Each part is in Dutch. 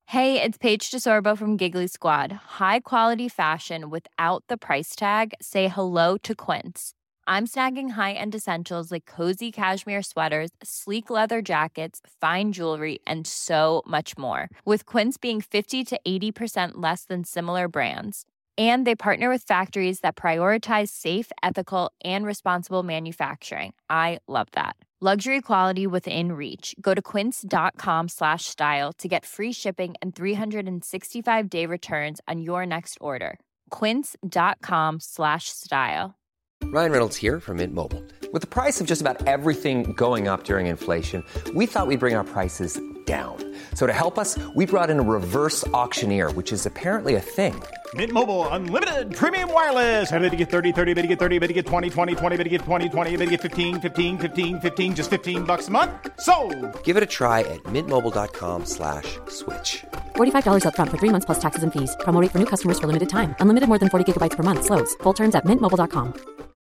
Hey, it's Paige DeSorbo from Giggly Squad. High quality fashion without the price tag. Say hello to Quince. I'm snagging high-end essentials like cozy cashmere sweaters, sleek leather jackets, fine jewelry, and so much more. With Quince being 50 to 80% less than similar brands. And they partner with factories that prioritize safe, ethical, and responsible manufacturing. I love that. Luxury quality within reach. Go to quince.com/style to get free shipping and 365-day returns on your next order. Quince.com/style. Ryan Reynolds here from Mint Mobile. With the price of just about everything going up during inflation, we thought we'd bring our prices down. So to help us, we brought in a reverse auctioneer, which is apparently a thing. Mint Mobile Unlimited Premium Wireless. How to get 30, 30, bit to get 30, bit to get 20, 20, 20, bit to get 20, 20, bit to get 15, 15, 15, 15, just $15 a month? Sold! Give it a try at mintmobile.com/switch. $45 up front for 3 months plus taxes and fees. Promo rate for new customers for limited time. Unlimited more than 40 gigabytes per month. Slows full terms at mintmobile.com.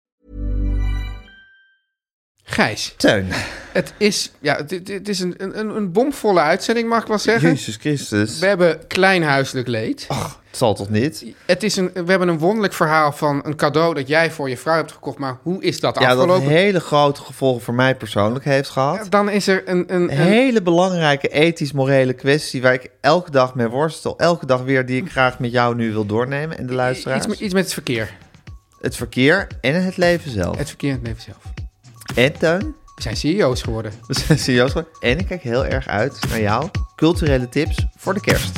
Gijs. Teun. Het is, dit is een bomvolle uitzending, mag ik wel zeggen. Jezus Christus. We hebben klein huiselijk leed. Och, het zal toch niet? We hebben een wonderlijk verhaal van een cadeau dat jij voor je vrouw hebt gekocht. Maar hoe is dat afgelopen? Ja, dat hele grote gevolgen voor mij persoonlijk heeft gehad. Dan is er een hele belangrijke ethisch-morele kwestie waar ik elke dag mee worstel. Elke dag weer die ik graag met jou nu wil doornemen en de luisteraars. Iets met het verkeer. Het verkeer en het leven zelf. Het verkeer en het leven zelf. En Teun? We zijn CEO's geworden. En ik kijk heel erg uit naar jouw culturele tips voor de kerst.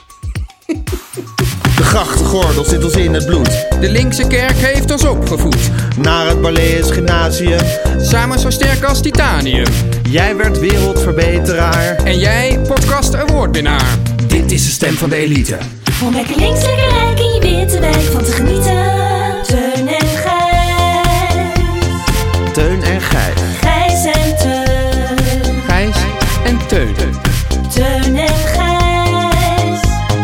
De grachtgordel zit ons in het bloed. De linkse kerk heeft ons opgevoed. Naar het Barlees Gymnasium. Samen zo sterk als titanium. Jij werd wereldverbeteraar. En jij podcast awardwinnaar. Dit is de stem van de elite. Om lekker links, lekker rijk in je witte wijk van te genieten. Teun en Gijs. Teun en Gijs. Gijs en Teun. Gijs en Teun. Teun en Gijs.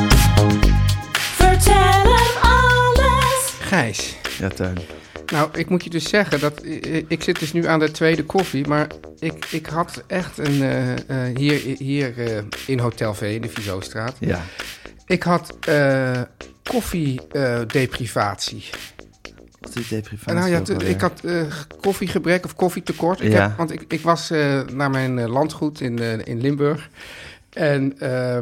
Vertel hem alles. Gijs. Ja, Teun. Nou, ik moet je dus zeggen dat ik zit dus nu aan de tweede koffie, maar ik had echt hier in Hotel V in de Vizostraat. Ja. Ik had koffiedeprivatie. Wat is deprivatie? Nou ja, ik had koffiegebrek of koffietekort. Want ik was naar mijn landgoed in Limburg. En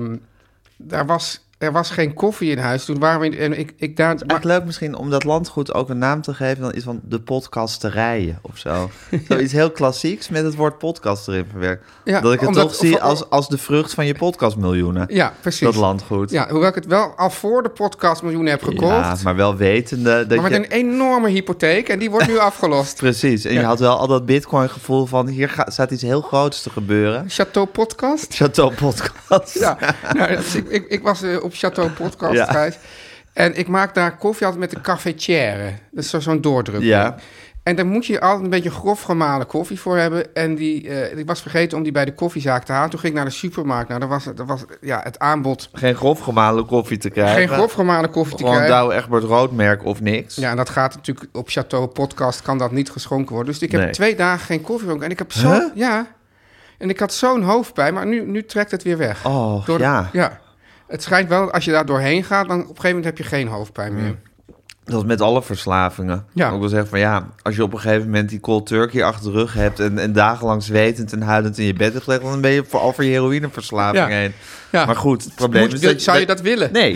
er was geen koffie in huis. Toen waren we en ik daar. Het is eigenlijk leuk misschien om dat landgoed ook een naam te geven. Dan is van de podcasterijen of zo. Zoiets heel klassieks met het woord podcast erin verwerkt. Ja, dat ik het toch zie als de vrucht van je podcastmiljoenen. Ja, precies. Dat landgoed. Ja, hoewel ik het wel al voor de podcastmiljoenen heb gekocht. Ja, maar wel wetende dat maar met een enorme hypotheek en die wordt nu afgelost. Precies. En je had wel al dat Bitcoin gevoel van hier staat iets heel groots te gebeuren. Chateau Podcast. Chateau Podcast. Ja, nou, ik was op Chateau Podcast, Gijs. En ik maak daar koffie altijd met de cafetière. Dat is zo'n doordruk. Ja. En daar moet je altijd een beetje grof gemalen koffie voor hebben. En ik was vergeten om die bij de koffiezaak te halen. Toen ging ik naar de supermarkt. Nou, dat was het aanbod. Geen grof gemalen koffie te krijgen. Geen grof gemalen koffie te krijgen. Gewoon Douwe Egberts Roodmerk of niks. Ja, en dat gaat natuurlijk op Chateau Podcast kan dat niet geschonken worden. Dus ik heb 2 dagen geen koffie gedronken. En ik heb zo... Ja. En ik had zo'n hoofdpijn, maar nu trekt het weer weg. Oh, ja. Het schijnt wel, als je daar doorheen gaat, dan op een gegeven moment heb je geen hoofdpijn meer. Dat is met alle verslavingen. Ja. Ik wil zeggen van als je op een gegeven moment die cold turkey achter de rug hebt en dagenlang zwetend en huilend in je bed hebt gelegd, dan ben je over je heroïneverslaving heen. Ja. Maar goed, het probleem is zou je dat willen? Nee.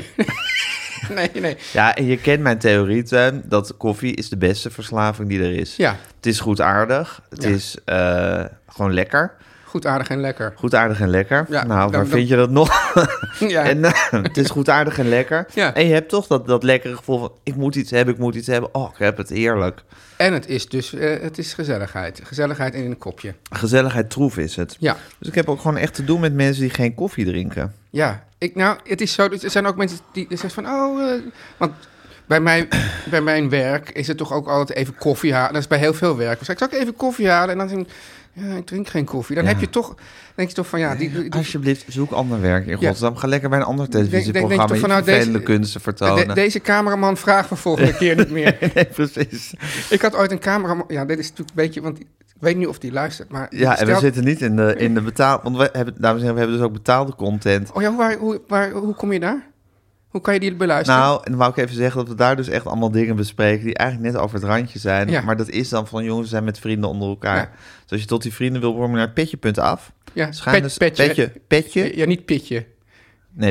Nee. Ja, en je kent mijn theorie, Teun, dat koffie is de beste verslaving die er is. Ja. Het is goedaardig. Het is gewoon lekker. Goed, aardig en lekker. Goed, aardig en lekker. Ja, nou, waar vind je dat nog? Ja. En het is goed, aardig en lekker. Ja. En je hebt toch dat lekkere gevoel van... ik moet iets hebben. Oh, ik heb het heerlijk. En het is dus het is gezelligheid. Gezelligheid in een kopje. Gezelligheid troef is het. Ja. Dus ik heb ook gewoon echt te doen met mensen die geen koffie drinken. Ja, het is zo... Er zijn ook mensen die zeggen van... want bij mijn werk is het toch ook altijd even koffie halen. Dat is bij heel veel werk. Dus ik zal even koffie halen en dan zeg ik... Ja, ik drink geen koffie. Dan denk je toch van alsjeblieft, zoek ander werk in godsnaam. Ga lekker bij een ander televisieprogramma je vervelende kunsten vertonen. Deze cameraman vraagt me volgende keer niet meer. Nee, precies. Ik had ooit een cameraman... Ja, dit is natuurlijk een beetje... Want Ik weet niet of die luistert, maar... Ja, en we zitten niet in de betaal... Want dames en heren, we hebben dus ook betaalde content. Oh ja, hoe kom je daar? Hoe kan je die beluisteren? Nou, en dan wou ik even zeggen dat we daar dus echt allemaal dingen bespreken... die eigenlijk net over het randje zijn. Ja. Maar dat is dan van, jongens, we zijn met vrienden onder elkaar. Ja. Dus als je tot die vrienden wil worden, naar petje.af. Ja, petje. Ja, niet pitje. Nee,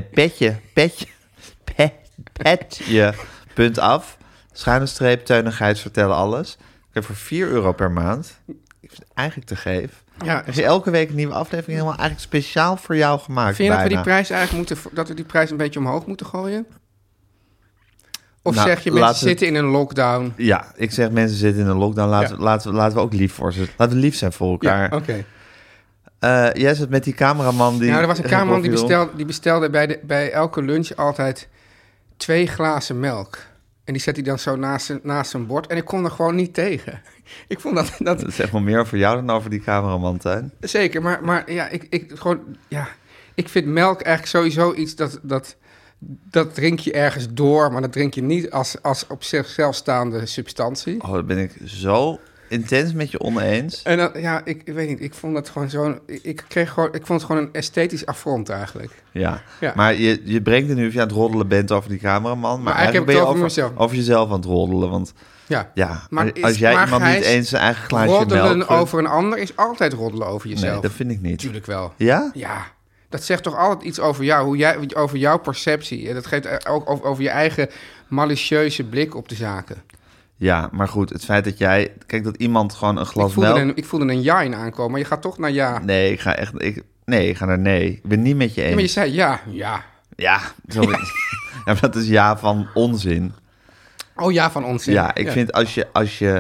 petje.af. _ Teun en Gijs vertellen alles. Ik heb voor €4 per maand. Ik vind het eigenlijk te geef. Ja, er is elke week een nieuwe aflevering helemaal eigenlijk speciaal voor jou gemaakt. Vind je dat we die prijs eigenlijk dat we die prijs een beetje omhoog moeten gooien? Of zeg je mensen zitten in een lockdown? Ja, ik zeg mensen zitten in een lockdown. Laten we ook lief voor ze. Laten we lief zijn voor elkaar. Ja, oké. Jij zit met die cameraman die... Nou, er was een cameraman die bestelde bij elke lunch altijd 2 glazen melk. En die zet hij dan zo naast zijn bord. En ik kon er gewoon niet tegen. Ik vond dat... Dat is echt wel meer over jou dan over die cameraman, Teun. Zeker, maar ja, ik vind melk eigenlijk sowieso iets dat drink je ergens door, maar dat drink je niet als op zichzelf staande substantie. Oh, dat ben ik zo intens met je oneens. En dan, ik weet niet, ik vond dat gewoon zo... Ik vond het gewoon een esthetisch affront eigenlijk. Ja. Maar je brengt er nu of je aan het roddelen bent over die cameraman, maar eigenlijk ben je over jezelf aan het roddelen, want... Maar als jij iemand niet eens zijn eigen glaasje melk... Roddelen over een ander is altijd roddelen over jezelf. Nee, dat vind ik niet. Tuurlijk wel. Ja? Ja. Dat zegt toch altijd iets over jou, over jouw perceptie. En dat geeft ook over je eigen malicieuze blik op de zaken. Ja, maar goed, het feit dat jij... Kijk, dat iemand gewoon een glas melk... Ik voelde een ja in aankomen, maar je gaat toch naar ja. Nee, ik ga naar nee. Ik ben niet met je eens. Ja, maar je zei ja. Ja, maar dat is ja van onzin. Oh, ja van onzin. Ja, ik vind als je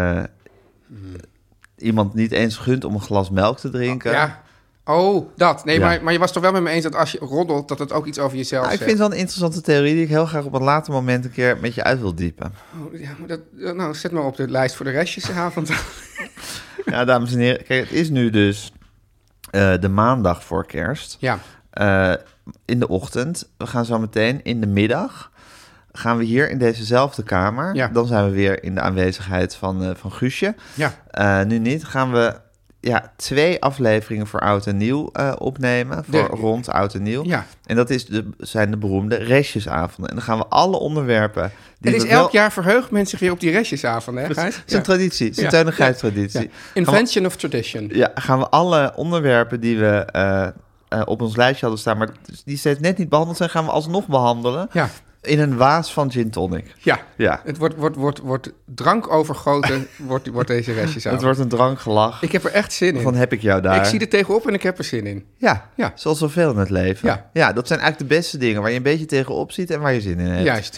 iemand niet eens gunt om een glas melk te drinken... Ja. Oh, dat. Nee, maar je was toch wel met me eens dat als je roddelt, dat het ook iets over jezelf zegt. Ik vind het wel een interessante theorie die ik heel graag op een later moment een keer met je uit wil diepen. Oh, ja, maar zet maar op de lijst voor de restjesavond. Ja, dames en heren. Kijk, het is nu dus de maandag voor kerst. Ja. In de ochtend. We gaan zo meteen in de middag. Gaan we hier in dezezelfde kamer. Ja. Dan zijn we weer in de aanwezigheid van Guusje. Ja. Nu niet. Gaan we 2 afleveringen voor Oud en Nieuw opnemen. Rond Oud en Nieuw. Ja. En dat zijn de beroemde restjesavonden. En dan gaan we alle onderwerpen... Elk jaar verheugt men zich weer op die restjesavonden, hè, Gijs? Het is een traditie. Het is een Teun en Gijs traditie. Ja. Invention of tradition. Ja, gaan we alle onderwerpen die we op ons lijstje hadden staan... maar die steeds net niet behandeld zijn... gaan we alsnog behandelen... Ja. In een waas van gin tonic. Ja. Het wordt drank overgoten, wordt deze restjesavond. Het wordt een drankgelach. Ik heb er echt zin in. Dan heb ik jou daar. Ik zie er tegenop en ik heb er zin in. Ja. Zoals zoveel in het leven. Ja, dat zijn eigenlijk de beste dingen... waar je een beetje tegenop ziet en waar je zin in hebt. Juist.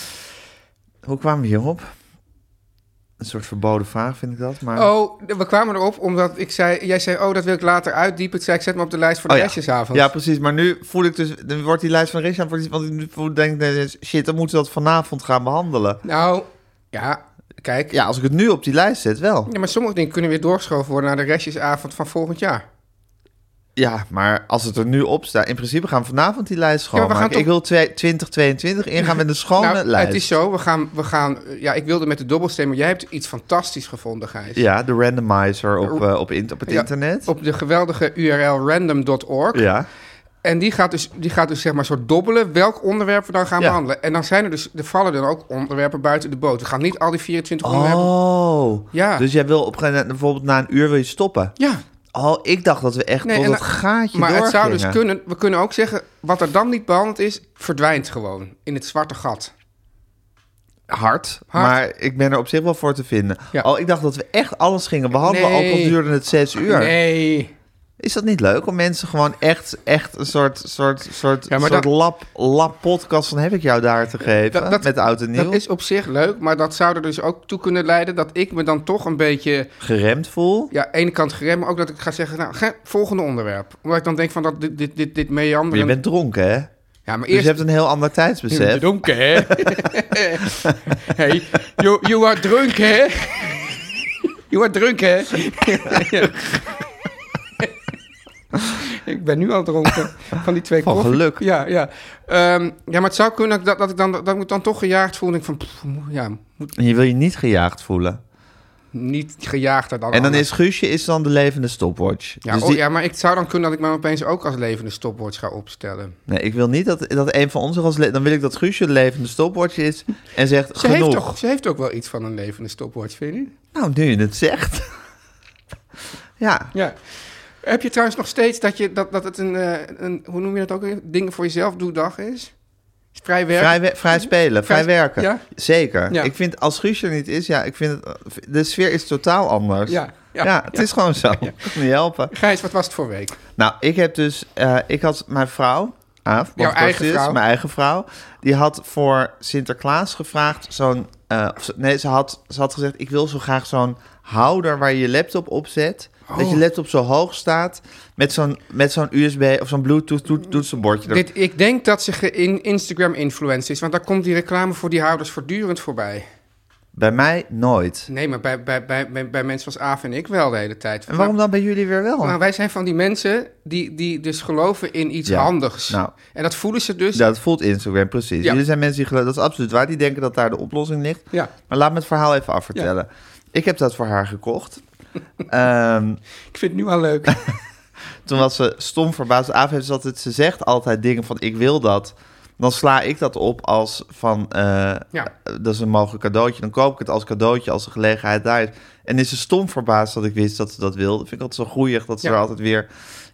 Hoe kwamen we hierop? Een soort verboden vraag vind ik dat. Maar... Oh, we kwamen erop omdat jij zei, dat wil ik later uitdiepen. Ik zet me op de lijst voor de restjesavond. Ja, precies. Maar nu voel ik dus, dan wordt die lijst van de restjesavond, want ik denk, shit, dan moeten we dat vanavond gaan behandelen. Nou, ja, kijk. Ja, als ik het nu op die lijst zet, wel. Ja, maar sommige dingen kunnen weer doorgeschoven worden naar de restjesavond van volgend jaar. Ja, maar als het er nu op staat... In principe gaan we vanavond die lijst schoonmaken. Ik wil 2022 ingaan met een schone lijst. Het is zo, we gaan... Ja, ik wilde met de dobbelsteen, maar jij hebt iets fantastisch gevonden, Gijs. Ja, de randomizer op het internet. Op de geweldige URL random.org. Ja. En die gaat dus zeg maar soort dobbelen welk onderwerp we dan gaan behandelen. En dan er vallen dan ook onderwerpen buiten de boot. We gaan niet al die 24 onderwerpen... Oh, ja. Dus jij wil bijvoorbeeld na een uur wil je stoppen? Ja. Oh, ik dacht dat we echt tot het gaatje doorgingen. Maar het zou dus kunnen... We kunnen ook zeggen, wat er dan niet behandeld is... verdwijnt gewoon in het zwarte gat. Hard, maar ik ben er op zich wel voor te vinden. Ja. Oh, ik dacht dat we echt alles gingen behandelen... ook al duurde het 6 uur. Nee. Is dat niet leuk om mensen gewoon echt een soort lab podcast van heb ik jou daar te geven met Oud en Nieuw? Dat is op zich leuk, maar dat zou er dus ook toe kunnen leiden dat ik me dan toch een beetje... geremd voel? Ja, aan de ene kant geremd, maar ook dat ik ga zeggen, volgende onderwerp. Omdat ik dan denk van dat dit meanderen... Maar je bent dronken, hè? Ja, maar dus je hebt een heel ander tijdsbesef. Je bent dronken, hè? Hey, you are drunk, hè? You are drunk, hè? Ik ben nu al dronken van die 2 koffie. Van geluk. Ja. Maar het zou kunnen dat ik dan toch gejaagd voel. En ik van, En je wil je niet gejaagd voelen? niet gejaagder dan En dan anders. is Guusje dan de levende stopwatch. Ja, dus ja, maar ik zou dan kunnen dat ik me opeens ook als levende stopwatch ga opstellen. Nee, ik wil niet dat een van ons dan wil ik dat Guusje de levende stopwatch is en zegt genoeg. Ze heeft ook wel iets van een levende stopwatch, vind je? Nou, nu je het zegt. Ja. Heb je trouwens nog steeds dat het een hoe noem je dat ook? Dingen voor jezelf doe-dag is? Vrij werken? Vrij spelen, vrij werken. Ja? Zeker. Ja. Ik vind, als Guusje er niet is, ik vind de sfeer is totaal anders. Ja, het is gewoon zo. Ik kan niet helpen. Gijs, wat was het voor week? Nou, ik heb dus, ik had mijn vrouw, Aaf, jouw eigen vrouw? Mijn eigen vrouw, die had voor Sinterklaas gevraagd zo'n, ze had gezegd, ik wil zo graag zo'n houder waar je je laptop op zet. Dat je laptop zo hoog staat met zo'n USB of zo'n Bluetooth toetsenbordje. Ik denk dat ze Instagram-influencer is, want daar komt die reclame voor die houders voortdurend voorbij. Bij mij nooit. Nee, maar bij mensen als Aaf en ik wel de hele tijd. En waarom dan bij jullie weer wel? Nou, wij zijn van die mensen die dus geloven in iets handigs. Nou, en dat voelen ze dus. Ja, dat voelt Instagram, precies. Ja. Jullie zijn mensen die geloven, dat is absoluut waar. Die denken dat daar de oplossing ligt. Ja. Maar laat me het verhaal even afvertellen. Ja. Ik heb dat voor haar gekocht. Ik vind het nu al leuk. Toen was ze stom verbaasd. Aaf heeft altijd, ze zegt altijd dingen van ik wil dat. Dan sla ik dat op als van dat is een mogelijk cadeautje. Dan koop ik het als cadeautje als de gelegenheid daar is. En is ze stom verbaasd dat ik wist dat ze dat wilde. Vind ik altijd zo groeiig dat ze er altijd weer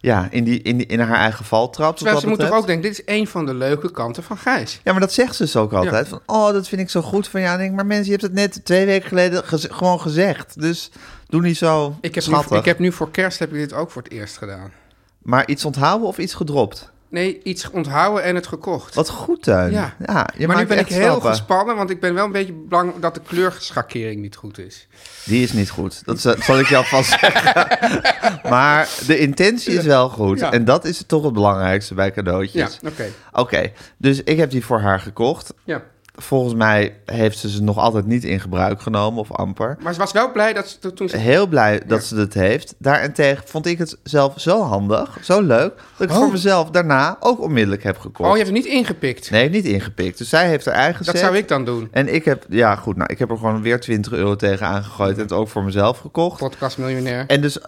in haar eigen val trapt. Terwijl ze moet toch ook denken, dit is een van de leuke kanten van Gijs. Ja, maar dat zegt ze dus ook altijd. Ja. Van, dat vind ik zo goed van jou. Denk, maar mensen, je hebt het net 2 weken geleden gewoon gezegd. Dus doe niet zo schattig. Ik heb nu voor kerst dit ook voor het eerst gedaan. Maar iets onthouden of iets gedropt? Nee, iets onthouden en het gekocht. Wat goed, Teun. Ja. Maar nu ben ik heel gespannen, want ik ben wel een beetje bang dat de kleurschakering niet goed is. Die is niet goed. Dat zal ik je alvast zeggen. Maar de intentie is wel goed. Ja. En dat is toch het belangrijkste bij cadeautjes. Ja, Oké. Dus ik heb die voor haar gekocht. Ja. Volgens mij heeft ze nog altijd niet in gebruik genomen, of amper. Maar ze was wel blij dat ze toen... Heel blij dat ze het heeft. Daarentegen vond ik het zelf zo handig, zo leuk, dat ik voor mezelf daarna ook onmiddellijk heb gekocht. Oh, je hebt het niet ingepikt? Nee, niet ingepikt. Dus zij heeft haar eigen set. Dat zou ik dan doen. En ik heb, ik heb er gewoon weer €20 tegen aangegooid en het ook voor mezelf gekocht. Podcastmiljonair. En dus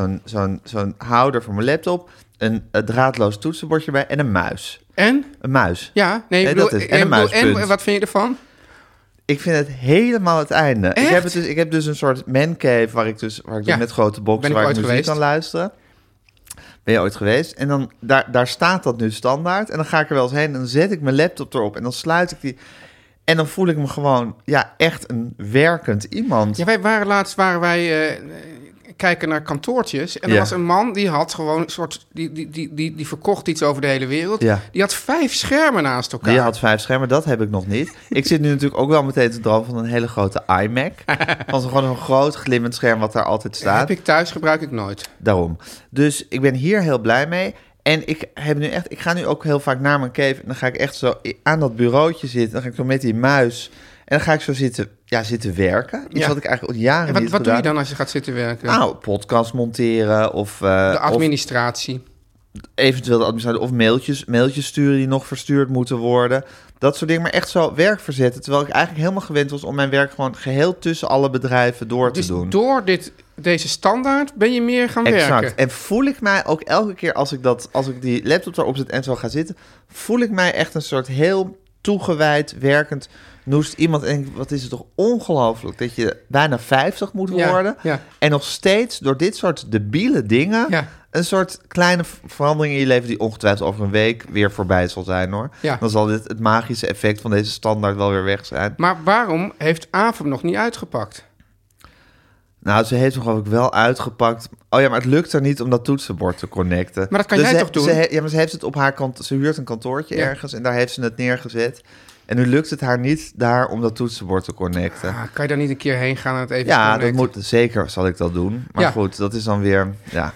zo'n houder voor mijn laptop, een draadloos toetsenbordje bij en een muis. En? Een muis. Ja, nee, en een muispunt. En wat vind je ervan? Ik vind het helemaal het einde. Echt? Ik heb dus een soort mancave waar ik dus met grote boxen waar ik muziek kan luisteren. Ben je ooit geweest? En dan daar staat dat nu standaard. En dan ga ik er wel eens heen en dan zet ik mijn laptop erop en dan sluit ik die. En dan voel ik me gewoon echt een werkend iemand. Ja, waren wij kijken naar kantoortjes. En er was een man die had gewoon een soort... Die verkocht iets over de hele wereld. Ja. Die had 5 schermen naast elkaar. Die had 5 schermen, dat heb ik nog niet. Ik zit nu natuurlijk ook wel meteen te dromen van een hele grote iMac. Van gewoon een groot glimmend scherm wat daar altijd staat. Heb ik thuis, gebruik ik nooit. Daarom. Dus ik ben hier heel blij mee. En ik ga nu ook heel vaak naar mijn cave. En dan ga ik echt zo aan dat bureautje zitten. Dan ga ik zo met die muis. En dan ga ik zo zitten werken. Iets wat ik eigenlijk al jaren niet gedaan. Wat doe je dan als je gaat zitten werken? Nou, podcast monteren of... de administratie. Eventueel de administratie of mailtjes sturen die nog verstuurd moeten worden. Dat soort dingen, maar echt zo werk verzetten. Terwijl ik eigenlijk helemaal gewend was om mijn werk gewoon geheel tussen alle bedrijven door te doen. Dus door deze standaard ben je meer gaan werken. En voel ik mij ook elke keer als ik die laptop erop zet en zo ga zitten, voel ik mij echt een soort heel toegewijd, werkend, noest iemand. En wat is het toch ongelooflijk dat je bijna 50 moet worden. Ja. En nog steeds door dit soort debiele dingen een soort kleine verandering in je leven die ongetwijfeld over een week weer voorbij zal zijn, hoor. Ja. Dan zal het magische effect van deze standaard wel weer weg zijn. Maar waarom heeft Aaf hem nog niet uitgepakt? Nou, ze heeft hem geloof ik wel uitgepakt. Oh ja, maar het lukt er niet om dat toetsenbord te connecten. Maar dat kan jij toch doen? Maar ze heeft het op haar kant. Ze huurt een kantoortje ergens en daar heeft ze het neergezet. En nu lukt het haar niet daar om dat toetsenbord te connecten. Kan je daar niet een keer heen gaan en het even connecten? Ja, dat moet zeker, zal ik dat doen. Maar goed, dat is dan weer,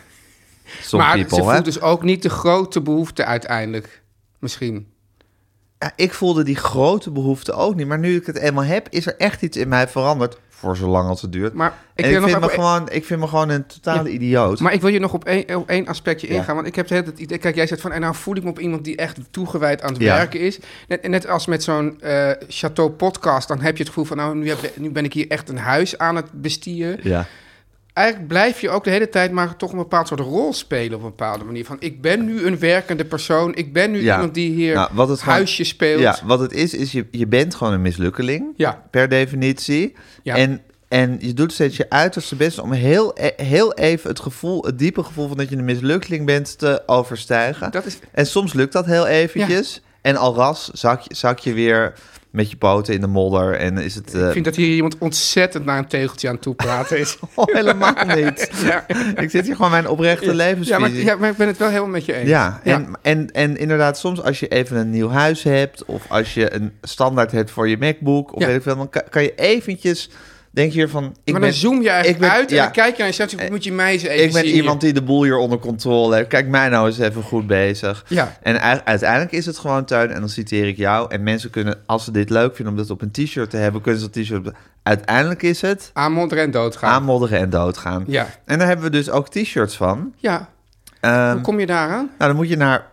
maar people, ze voelt dus ook niet de grote behoefte uiteindelijk, misschien. Ja, ik voelde die grote behoefte ook niet. Maar nu ik het eenmaal heb, is er echt iets in mij veranderd. voor zo lang als het duurt. Maar ik vind me gewoon een totale idioot. Maar ik wil je nog op één aspectje ingaan. Want ik heb het idee... Kijk, jij zegt van... En nou voel ik me op iemand die echt toegewijd aan het werken is. Net als met zo'n Chateau podcast... dan heb je het gevoel van... nou, nu ben ik hier echt een huis aan het bestieren. Ja. Eigenlijk blijf je ook de hele tijd maar toch een bepaald soort rol spelen... op een bepaalde manier. Van, ik ben nu een werkende persoon. Ik ben nu iemand die hier huisje speelt. Ja, wat het is je bent gewoon een mislukkeling. Ja. Per definitie. Ja. En je doet steeds je uiterste best om heel even het diepe gevoel van dat je een mislukkeling bent te overstijgen. En soms lukt dat heel eventjes. Ja. En al ras zak je weer met je poten in de modder en is het... Ik vind dat hier iemand ontzettend naar een tegeltje aan toe praten is. Helemaal niet. Ja. Ik zit hier gewoon mijn oprechte levensvisie. Maar ik ben het wel helemaal met je eens. Ja. En inderdaad, soms als je even een nieuw huis hebt of als je een standaard hebt voor je MacBook of weet ik veel, dan kan je eventjes... Denk je van... dan zoom je eigenlijk uit en dan kijk je naar jezelf en moet je mij eens even zien. Ik ben iemand die de boel hier onder controle heeft. Kijk mij nou eens even goed bezig. Ja. En uiteindelijk is het gewoon, Teun, en dan citeer ik jou. En mensen kunnen, als ze dit leuk vinden om dat op een t-shirt te hebben, kunnen ze dat t-shirt... Uiteindelijk is het... Aanmodderen en doodgaan. Ja. En daar hebben we dus ook t-shirts van. Ja. Hoe kom je daaraan? Nou, dan moet je naar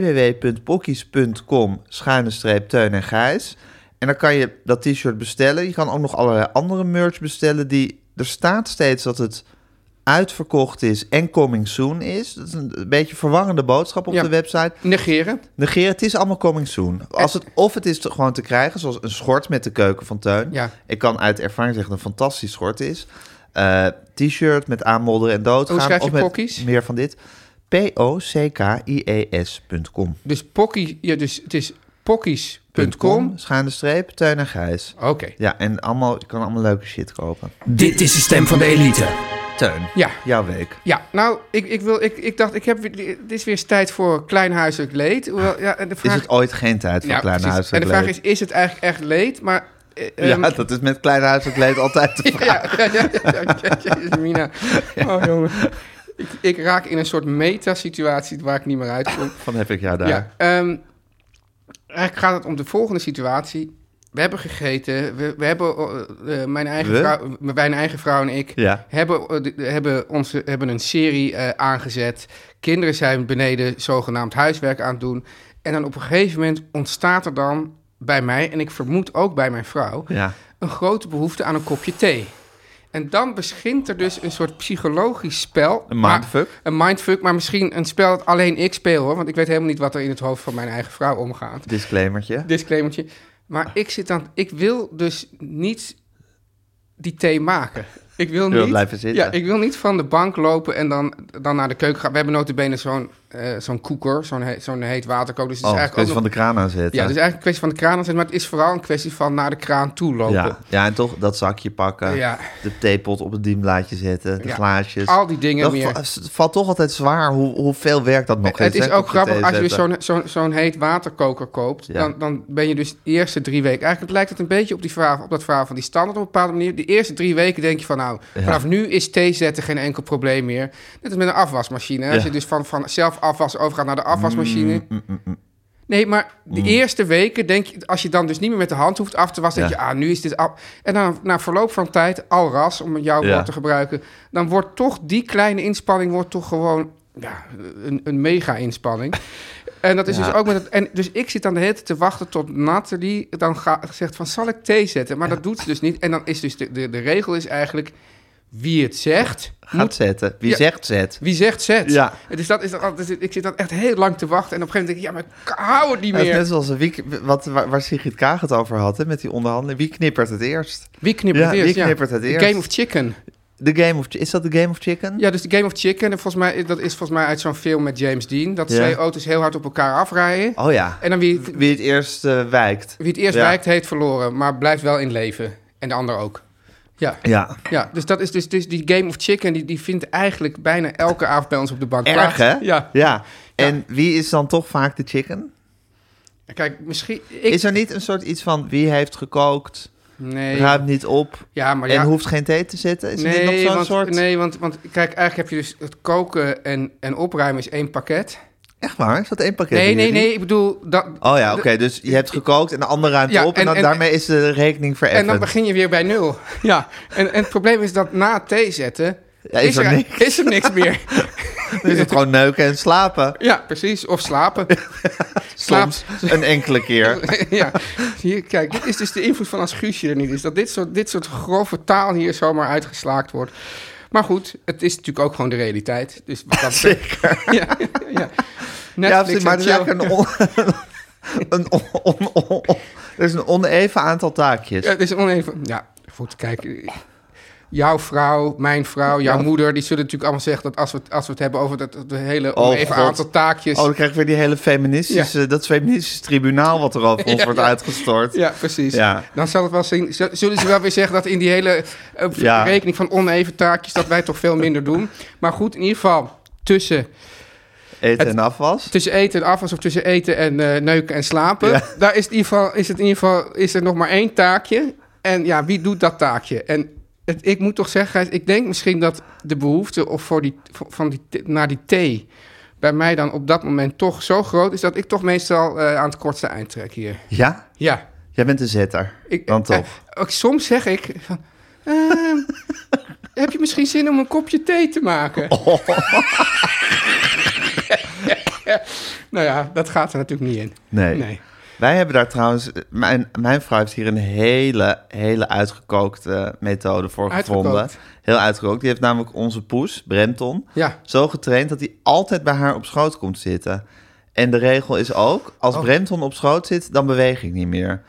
www.pokkies.com/Teun en Gijs. En dan kan je dat t-shirt bestellen. Je kan ook nog allerlei andere merch bestellen. Er staat steeds dat het uitverkocht is en coming soon is. Dat is een beetje verwarrende boodschap op de website. Negeren, het is allemaal coming soon. Het is gewoon te krijgen, zoals een schort met de keuken van Teun. Ja. Ik kan uit ervaring zeggen dat het een fantastisch schort is. T-shirt met aanmodderen en doodgaan. Hoe schrijf je Pokkies? Meer van dit. POKKIES.com. Dus Pokkie, dus het is Pokkies.com Teun en Gijs. Oké. Ja, en je kan allemaal leuke shit kopen. Dit is de stem van de elite. Teun, jouw week. Ja, nou, ik dacht, dit is weer eens tijd voor kleinhuiselijk leed. En de vraag, is het ooit geen tijd voor kleinhuiselijk leed? En de vraag is het eigenlijk echt leed? Maar, dat is met kleinhuiselijk leed altijd de vraag. Jezus, Mina. Oh, jongen. Ik raak in een soort meta-situatie waar ik niet meer uitkom. Van heb ik jou daar. Ja, eigenlijk gaat het om de volgende situatie. We hebben gegeten. We hebben mijn eigen vrouw en ik hebben een serie aangezet. Kinderen zijn beneden zogenaamd huiswerk aan het doen. En dan op een gegeven moment ontstaat er dan bij mij, en ik vermoed ook bij mijn vrouw, een grote behoefte aan een kopje thee. En dan begint er dus een soort psychologisch spel. Een mindfuck, maar misschien een spel dat alleen ik speel, hoor. Want ik weet helemaal niet wat er in het hoofd van mijn eigen vrouw omgaat. Disclaimertje. Maar ik wil dus niet die thee maken. Ik wil niet blijven zitten. Ja, ik wil niet van de bank lopen en dan naar de keuken gaan. We hebben nota bene zo'n koeker, zo'n heet waterkoker. Dus het is eigenlijk een kwestie van de kraan aanzetten. Ja, het is eigenlijk een kwestie van de kraan aanzetten, maar het is vooral een kwestie van naar de kraan toe lopen. Ja, en toch dat zakje pakken, de theepot op het dienblaadje zetten, de glaasjes. Al die dingen meer. Het valt toch altijd zwaar hoeveel werk dat nog is. Het is ook grappig, als je dus zo'n heet waterkoker koopt, dan ben je dus de eerste 3 weken... Eigenlijk lijkt het een beetje op dat verhaal van die standaard op een bepaalde manier. De eerste 3 weken denk je van, vanaf nu is thee zetten geen enkel probleem meer. Net als met een afwasmachine. Als je dus van zelf afwas overgaat naar de afwasmachine. Nee, maar de eerste weken denk je, als je dan dus niet meer met de hand hoeft af te wassen, denk je, nu is dit af. En dan na verloop van tijd, al ras, om jouw woord te gebruiken, dan wordt toch die kleine inspanning gewoon een mega-inspanning. En dat is dus ook met het. En dus ik zit dan de hele tijd te wachten tot Nathalie dan zegt van, zal ik thee zetten? Maar dat doet ze dus niet. En dan is dus de regel is eigenlijk, wie het zegt, gaat zetten. Wie zegt zet. Wie zegt zet. Ja. Dus ik zit dan echt heel lang te wachten. En op een gegeven moment denk ik, maar ik hou het niet meer. Het is net zoals waar Sigrid Kaag het over had, met die onderhandeling. Wie knippert het eerst? Wie knippert het eerst? Game of Chicken. Is dat de Game of Chicken? Ja, dus de Game of Chicken. En dat is volgens mij uit zo'n film met James Dean. Dat 2 auto's heel hard op elkaar afrijden. Oh ja. En dan wie het eerst wijkt. Wie het eerst wijkt, heeft verloren. Maar blijft wel in leven. En de ander ook. Ja, dus dat is dus die Game of Chicken, die vindt eigenlijk bijna elke avond bij ons op de bank plaats. Erg, hè? Ja. En wie is dan toch vaak de chicken? Kijk, misschien... Is er niet een soort iets van, wie heeft gekookt, ruimt niet op en hoeft geen thee te zetten? Is er niet nog zo'n soort... Nee, want kijk, eigenlijk heb je dus het koken en opruimen is 1 pakket. Echt waar? Is dat 1 pakket? Nee, ik bedoel... Oh ja, oké. Dus je hebt gekookt en de andere ruimte op... en daarmee is de rekening vereffend. En dan begin je weer bij 0. Ja, en het probleem is dat na het thee zetten... Ja, is er niks meer. Dan is het gewoon neuken en slapen. Ja, precies. Of slapen. Soms een enkele keer. Ja, hier, kijk, dit is dus de invloed van als Guusje er niet is. Dat dit soort grove taal hier zomaar uitgeslaakt wordt. Maar goed, het is natuurlijk ook gewoon de realiteit. Dus dat zeker. Ja. Netflix, maar er is eigenlijk er is een oneven aantal taakjes. Ja, het is een oneven... Ja, goed, kijk... Jouw vrouw, mijn vrouw, jouw moeder... die zullen natuurlijk allemaal zeggen... dat als we het hebben over dat hele oneven aantal taakjes... dan krijg ik weer die hele feministische... dat feministische tribunaal wat er over ons wordt uitgestort. Ja, precies. Ja. Dan zal het wel zien, zullen ze wel weer zeggen... dat in die hele rekening van oneven taakjes... dat wij toch veel minder doen. Maar goed, in ieder geval tussen... Eten en afwas? Tussen eten en afwas of tussen eten en neuken en slapen. Ja. Daar is, is er nog maar 1 taakje. En ja, wie doet dat taakje? En ik moet toch zeggen, ik denk misschien dat de behoefte naar die thee... bij mij dan op dat moment toch zo groot is... dat ik toch meestal aan het kortste eind trek hier. Ja? Ja. Jij bent een zetter, dan toch? Soms zeg ik... heb je misschien zin om een kopje thee te maken? Oh. Nou ja, dat gaat er natuurlijk niet in. Nee. Wij hebben daar trouwens... Mijn vrouw heeft hier een hele uitgekookte methode voor gevonden. Heel uitgekookt. Die heeft namelijk onze poes, Brenton, zo getraind... dat hij altijd bij haar op schoot komt zitten. En de regel is ook... als Brenton op schoot zit, dan beweeg ik niet meer.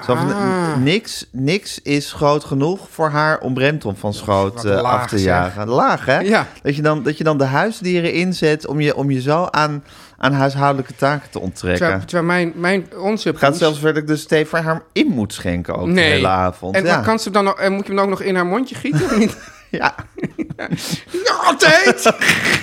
Niks is groot genoeg voor haar om Brenton van schoot af te jagen. Laag, hè? Ja. Dat je dan de huisdieren inzet om je zo aan huishoudelijke taken te onttrekken. Terwijl onze het gaat zelfs verder dat ik dus thee voor haar in moet schenken ook de hele avond. En kan ze dan nog, moet je hem ook nog in haar mondje gieten of niet? Ja. Altijd!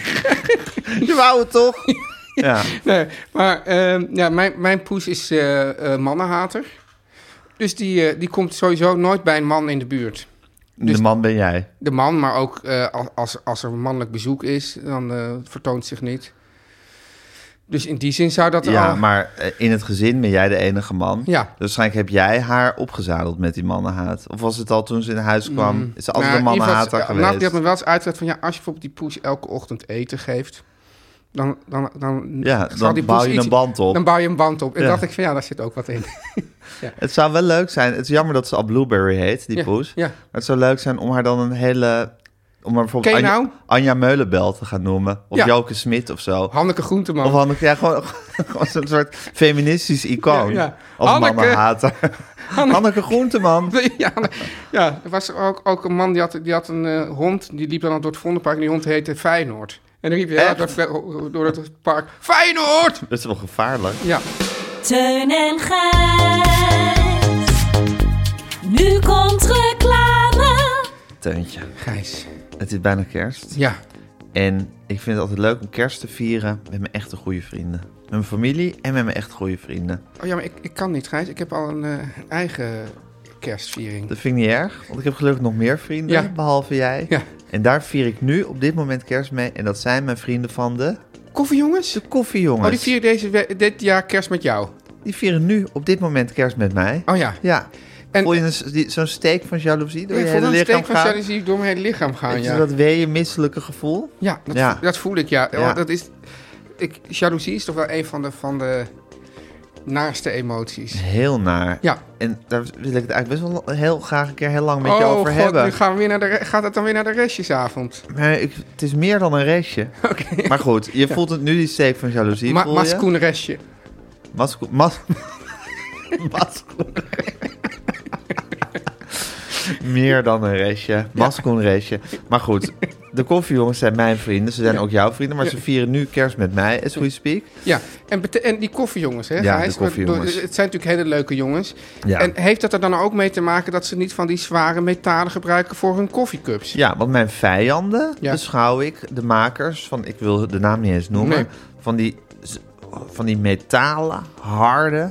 Je wou het toch? Ja. Nee, maar mijn poes is mannenhater. Dus die komt sowieso nooit bij een man in de buurt. Dus de man ben jij? De man, maar ook als er mannelijk bezoek is, dan vertoont zich niet. Dus in die zin zou dat... Ja, maar in het gezin ben jij de enige man. Ja. Dus waarschijnlijk heb jij haar opgezadeld met die mannenhaat. Of was het al toen ze in huis kwam? Is ze altijd een mannenhater geweest? Nou, die had me wel eens uitgelegd van... als je bijvoorbeeld die poes elke ochtend eten geeft... Dan bouw je een band op. Dan bouw je een band op. En dacht ik van daar zit ook wat in. Ja. Het zou wel leuk zijn. Het is jammer dat ze al Blueberry heet, die poes. Ja. Maar het zou leuk zijn om haar dan een hele... om haar bijvoorbeeld Anja Meulenbel te gaan noemen. Of Joke Smit of zo. Hanneke Groenteman. Of Hanneke, gewoon zo'n soort feministisch icoon. Ja. Als mannenhater. Hanneke Groenteman. Er was ook een man die had een hond. Die liep dan door het Vondelpark. En die hond heette Feyenoord. En dan riep je door het park... Feyenoord! Dat is wel gevaarlijk. Ja. Teun en Gijs. Nu komt reclame. Teuntje. Gijs. Het is bijna kerst. Ja. En ik vind het altijd leuk om kerst te vieren met mijn echte goede vrienden. Met mijn familie en met mijn echt goede vrienden. Oh ja, maar ik kan niet, Gijs. Ik heb al een eigen kerstviering. Dat vind ik niet erg, want ik heb gelukkig nog meer vrienden, behalve jij. Ja. En daar vier ik nu op dit moment kerst mee. En dat zijn mijn vrienden van de... Koffiejongens? De Koffiejongens. Oh, die vieren dit jaar kerst met jou? Die vieren nu op dit moment kerst met mij. Oh ja. Ja. En voel je zo'n steek van jaloezie door je hele lichaam gaan? Ik voel een steek van jaloezie door mijn hele lichaam gaan, ja. Dat weeën misselijke gevoel? Ja, dat voel ik, ja. Ja. Dat is, jaloezie is toch wel een van de naarste emoties. Heel naar. Ja. En daar wil ik het eigenlijk best wel heel graag een keer heel lang met je over hebben. Nu gaat het dan weer naar de restjesavond? Nee, het is meer dan een restje. Okay. Maar goed, je voelt het nu, die steek van jaloezie. Maskoen restje. Maskoen meer dan een restje. Maskoen restje. Maar goed, de Koffiejongens zijn mijn vrienden. Ze zijn ook jouw vrienden, maar ze vieren nu kerst met mij, as we speak. Ja, en die Koffiejongens, hè? Ja, de Koffiejongens. Het zijn natuurlijk hele leuke jongens. Ja. En heeft dat er dan ook mee te maken dat ze niet van die zware metalen gebruiken voor hun koffiecups? Ja, want mijn vijanden beschouw ik, de makers van, ik wil de naam niet eens noemen, van die metalen, harde,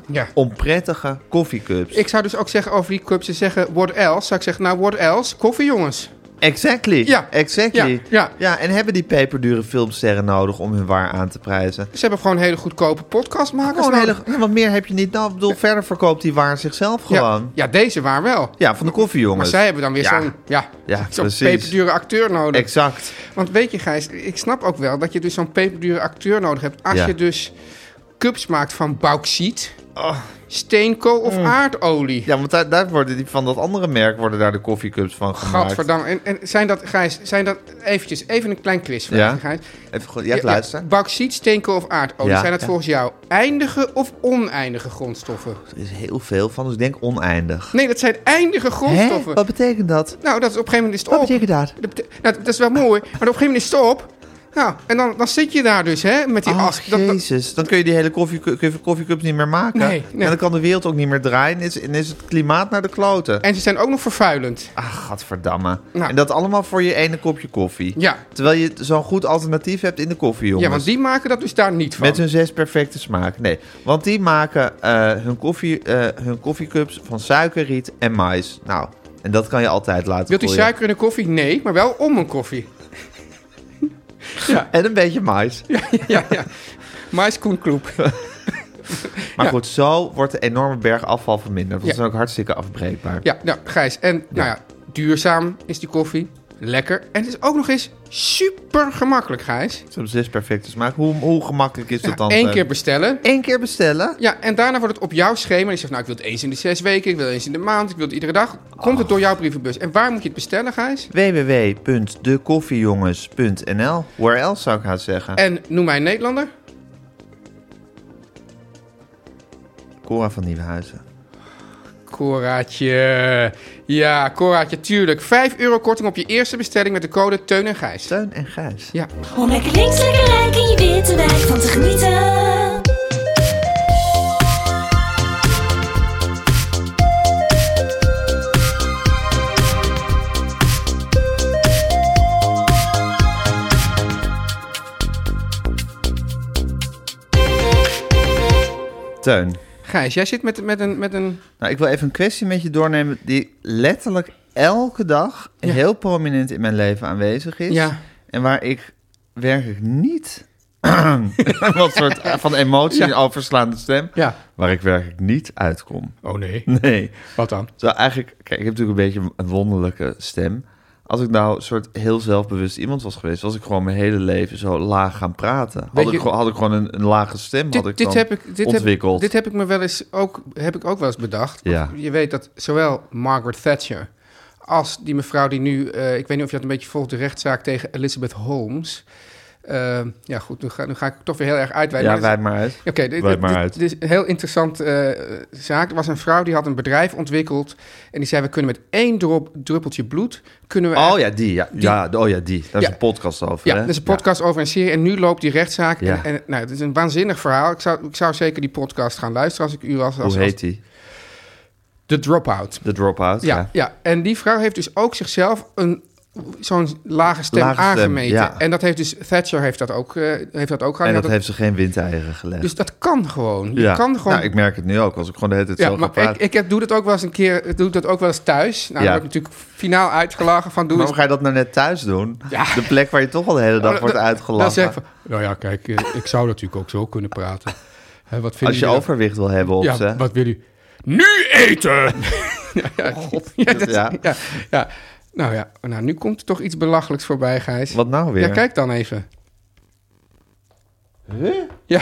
onprettige koffiecups. Ik zou dus ook zeggen over die cups, ze zeggen what else. Zou ik zeggen, nou what else? Koffiejongens. Exactly. Ja. Ja. Ja, en hebben die peperdure filmsterren nodig om hun waar aan te prijzen? Ze hebben gewoon hele goedkope podcastmakers. Want meer heb je niet. Nou, ik bedoel, verder verkoopt die waar zichzelf gewoon. Ja, deze waar wel. Ja, van de koffiejongens. Maar zij hebben dan weer zo'n peperdure acteur nodig. Exact. Want weet je, Gijs, ik snap ook wel dat je dus zo'n peperdure acteur nodig hebt. Als je dus cups maakt van bauxiet, steenkool of aardolie. Ja, want daar worden die van dat andere merk worden daar de koffiecups van gemaakt. Gadverdamme. En zijn dat, Gijs, even een klein quizvraag, Gijs. Even goed, luister. Bauxiet, steenkool of aardolie, zijn dat volgens jou eindige of oneindige grondstoffen? Er is heel veel van, dus ik denk oneindig. Nee, dat zijn eindige grondstoffen. Wat betekent dat? Nou, dat is op een gegeven moment is het op. Wat betekent dat? Dat is wel mooi, maar op een gegeven moment is het op. Nou, en dan zit je daar dus, hè, met die as. Jezus, dan kun je die hele koffiecups niet meer maken. Nee. En dan kan de wereld ook niet meer draaien. En is het klimaat naar de kloten. En ze zijn ook nog vervuilend. Ach, gadverdamme. Nou. En dat allemaal voor je ene kopje koffie. Ja. Terwijl je zo'n goed alternatief hebt in de koffie, jongens. Ja, want die maken dat dus daar niet van. Met hun 6 perfecte smaak. Nee, want die maken hun koffiecups van suikerriet en mais. Nou, en dat kan je altijd laten Wilt u suiker in de koffie? Nee, maar wel om een koffie. Ja. En een beetje mais. Ja. Mais Koenkloep. Maar goed, zo wordt de enorme berg afval verminderd. Dat is ook hartstikke afbreekbaar. Ja, nou, Gijs. En duurzaam is die koffie. Lekker. En het is ook nog eens super gemakkelijk, Gijs. Ze hebben 6 perfecte smaak. Hoe gemakkelijk is dat dan? 1 keer bestellen. 1 keer bestellen? Ja, en daarna wordt het op jouw schema. Je zegt, nou, ik wil het eens in de 6 weken. Ik wil het eens in de maand. Ik wil het iedere dag. Komt het door jouw brievenbus. En waar moet je het bestellen, Gijs? www.dekoffiejongens.nl. Where else, zou ik haar zeggen. En noem mij een Nederlander. Cora van Nieuwenhuizen. Coraatje. Ja, Coraatje, tuurlijk. €5 korting op je eerste bestelling met de code Teun en Gijs. Teun en Gijs. Ja. Om lekker links, lekker rijk in je witte wijk van te genieten. Teun. Gijs, jij zit met een... Nou, ik wil even een kwestie met je doornemen die letterlijk elke dag heel prominent in mijn leven aanwezig is. Ja. En waar ik werkelijk niet... wat soort van emotie en overslaande stem. Ja. Waar ik werkelijk niet uitkom. Oh nee. Nee. Wat dan? Zo eigenlijk... Kijk, ik heb natuurlijk een beetje een wonderlijke stem. Als ik nou een soort heel zelfbewust iemand was geweest, was ik gewoon mijn hele leven zo laag gaan praten. Had ik gewoon een lage stem ontwikkeld. Dit heb ik me wel eens ook wel eens bedacht. Ja. Je weet dat zowel Margaret Thatcher als die mevrouw die nu, ik weet niet of je dat een beetje volgt, de rechtszaak tegen Elizabeth Holmes. Ja goed, nu ga ik toch weer heel erg uitweiden. Ja, wijd maar uit. Oké, dit is een heel interessant zaak. Er was een vrouw die had een bedrijf ontwikkeld en die zei, we kunnen met 1 druppeltje bloed kunnen we... Oh ja, die. Daar is een podcast over. Ja, hè? er is een podcast over een serie en nu loopt die rechtszaak. Ja. En nou, het is een waanzinnig verhaal. Ik zou zeker die podcast gaan luisteren als ik u was. Hoe heet die? The Dropout. The Dropout, ja. En die vrouw heeft dus ook zichzelf zo'n lage stem aangemeten. Ja. En dat heeft dus Thatcher heeft dat ook gedaan. En dat heeft ze geen windeieren gelegd. Dus dat kan gewoon. Je ja. kan gewoon. Nou, ik merk het nu ook als ik gewoon de hele tijd zo ga praten. Ik doe dat ook wel eens een keer. Ik doe dat ook wel eens thuis. Nou, dan word ik natuurlijk finaal uitgelachen van doen. Maar hoe ga je dat nou net thuis doen? Ja. De plek waar je toch al de hele dag wordt uitgelachen. Dan zeg ik van, nou ja, kijk, ik zou natuurlijk ook zo kunnen praten. Wat als je overwicht wil hebben op ze. Wat wil u? Nu eten! Ja. Nou, nu komt er toch iets belachelijks voorbij, Gijs. Wat nou weer? Ja, kijk dan even. Huh? Ja.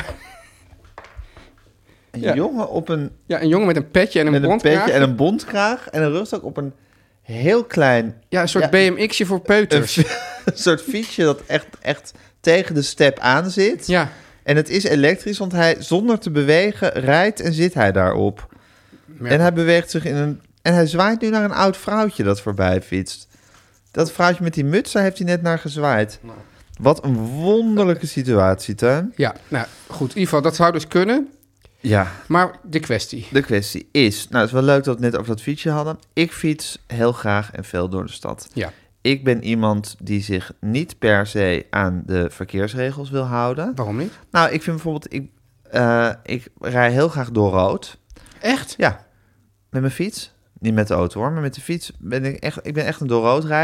Een jongen op een... Ja, een jongen met een petje en een bondkraag. Een petje en een bondkraag en een rugzak op een heel klein... Ja, een soort BMX'je voor peuters. Een soort fietsje dat echt tegen de step aan zit. Ja. En het is elektrisch, want hij zonder te bewegen rijdt en zit hij daarop. Ja. En hij beweegt zich en hij zwaait nu naar een oud vrouwtje dat voorbij fietst. Dat vrouwtje met die muts, daar heeft hij net naar gezwaaid. Nou. Wat een wonderlijke situatie, Teun. Ja, nou goed, in ieder geval, dat zou dus kunnen. Ja. Maar de kwestie is... Nou, het is wel leuk dat we het net over dat fietsje hadden. Ik fiets heel graag en veel door de stad. Ja. Ik ben iemand die zich niet per se aan de verkeersregels wil houden. Waarom niet? Nou, ik vind bijvoorbeeld... Ik rij heel graag door rood. Echt? Ja. Met mijn fiets. Niet met de auto hoor, maar met de fiets ben ik echt een doorroodrijder.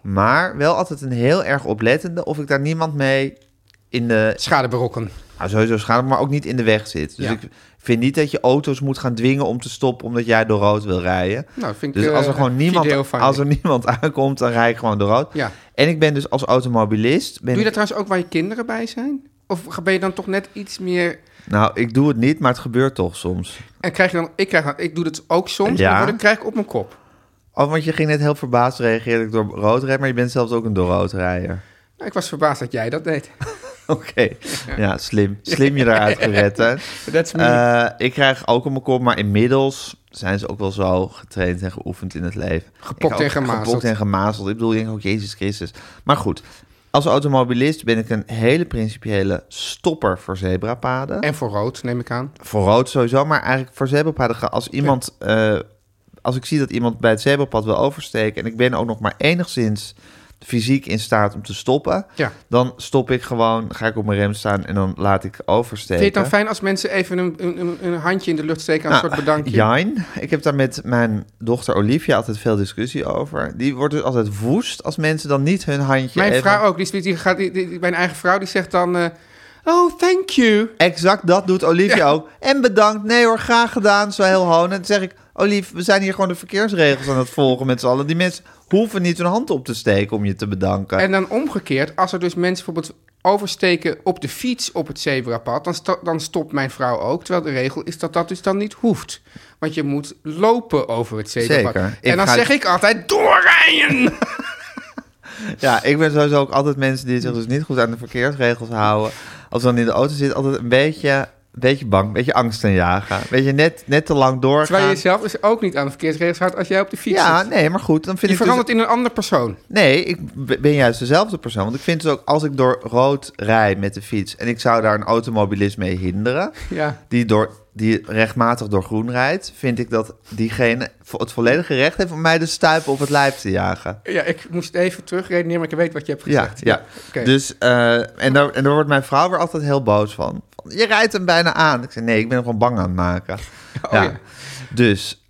Maar wel altijd een heel erg oplettende of ik daar niemand mee in de... Schade berokken. Nou, sowieso schade, maar ook niet in de weg zit. Dus ik vind niet dat je auto's moet gaan dwingen om te stoppen omdat jij door rood wil rijden. Nou, vind ik, dus als er gewoon niemand aankomt, dan rij ik gewoon door rood. Ja. En ik ben dus als automobilist... Doe je dat trouwens ook waar je kinderen bij zijn? Of ben je dan toch net iets meer... Nou, ik doe het niet, maar het gebeurt toch soms. En ik doe het ook soms, maar dan krijg ik op mijn kop. Oh, want je ging net heel verbaasd reageren dat ik door rood rijd, maar je bent zelfs ook een door rood rijder. Nou, ik was verbaasd dat jij dat deed. Oké. Ja, slim. Slim je daaruit gered, hè? Ik krijg ook op mijn kop, maar inmiddels zijn ze ook wel zo getraind en geoefend in het leven. Gepokt en gemazeld. Ik bedoel, ik denk ook, Jezus Christus. Maar goed, als automobilist ben ik een hele principiële stopper voor zebrapaden. En voor rood, neem ik aan. Voor rood sowieso, maar eigenlijk voor zebrapaden. Als iemand... als ik zie dat iemand bij het zebrapad wil oversteken en ik ben ook nog maar enigszins fysiek in staat om te stoppen, dan stop ik gewoon, ga ik op mijn rem staan en dan laat ik oversteken. Vind je het dan fijn als mensen even een handje in de lucht steken als een soort bedankje? Jijn. Ik heb daar met mijn dochter Olivia altijd veel discussie over. Die wordt dus altijd woest als mensen dan niet hun handje Mijn vrouw ook. Mijn eigen vrouw die zegt dan... oh, thank you. Exact, dat doet Olivia ook. En bedankt. Nee hoor, graag gedaan. Zo heel honend. Dan zeg ik, Olive, we zijn hier gewoon de verkeersregels aan het volgen met z'n allen. Die mensen hoeven niet hun hand op te steken om je te bedanken. En dan omgekeerd, als er dus mensen bijvoorbeeld oversteken op de fiets op het zebrapad, dan stopt mijn vrouw ook. Terwijl de regel is dat dus dan niet hoeft. Want je moet lopen over het zebrapad. Zeker. En dan zeg ik altijd, doorrijden! Ja, ik ben sowieso ook altijd mensen die zich dus niet goed aan de verkeersregels houden. Als dan in de auto zit, altijd een beetje bang, een beetje angst aanjagen. Een beetje net te lang doorgaan. Terwijl je jezelf dus ook niet aan de verkeersregels houdt als jij op de fiets zit. Ja, nee, maar goed. Dan vind je verandert in een andere persoon. Nee, ik ben juist dezelfde persoon. Want ik vind dus ook, als ik door rood rijd met de fiets en ik zou daar een automobilist mee hinderen, die rechtmatig door groen rijdt, vind ik dat diegene het volledige recht heeft om mij de stuipen op het lijf te jagen. Ja, ik moest even terugredeneren, maar ik weet wat je hebt gezegd. Ja. Okay. Dus, en daar wordt mijn vrouw weer altijd heel boos van. Je rijdt hem bijna aan. Ik zeg, nee, ik ben hem gewoon bang aan het maken. Ja. Dus,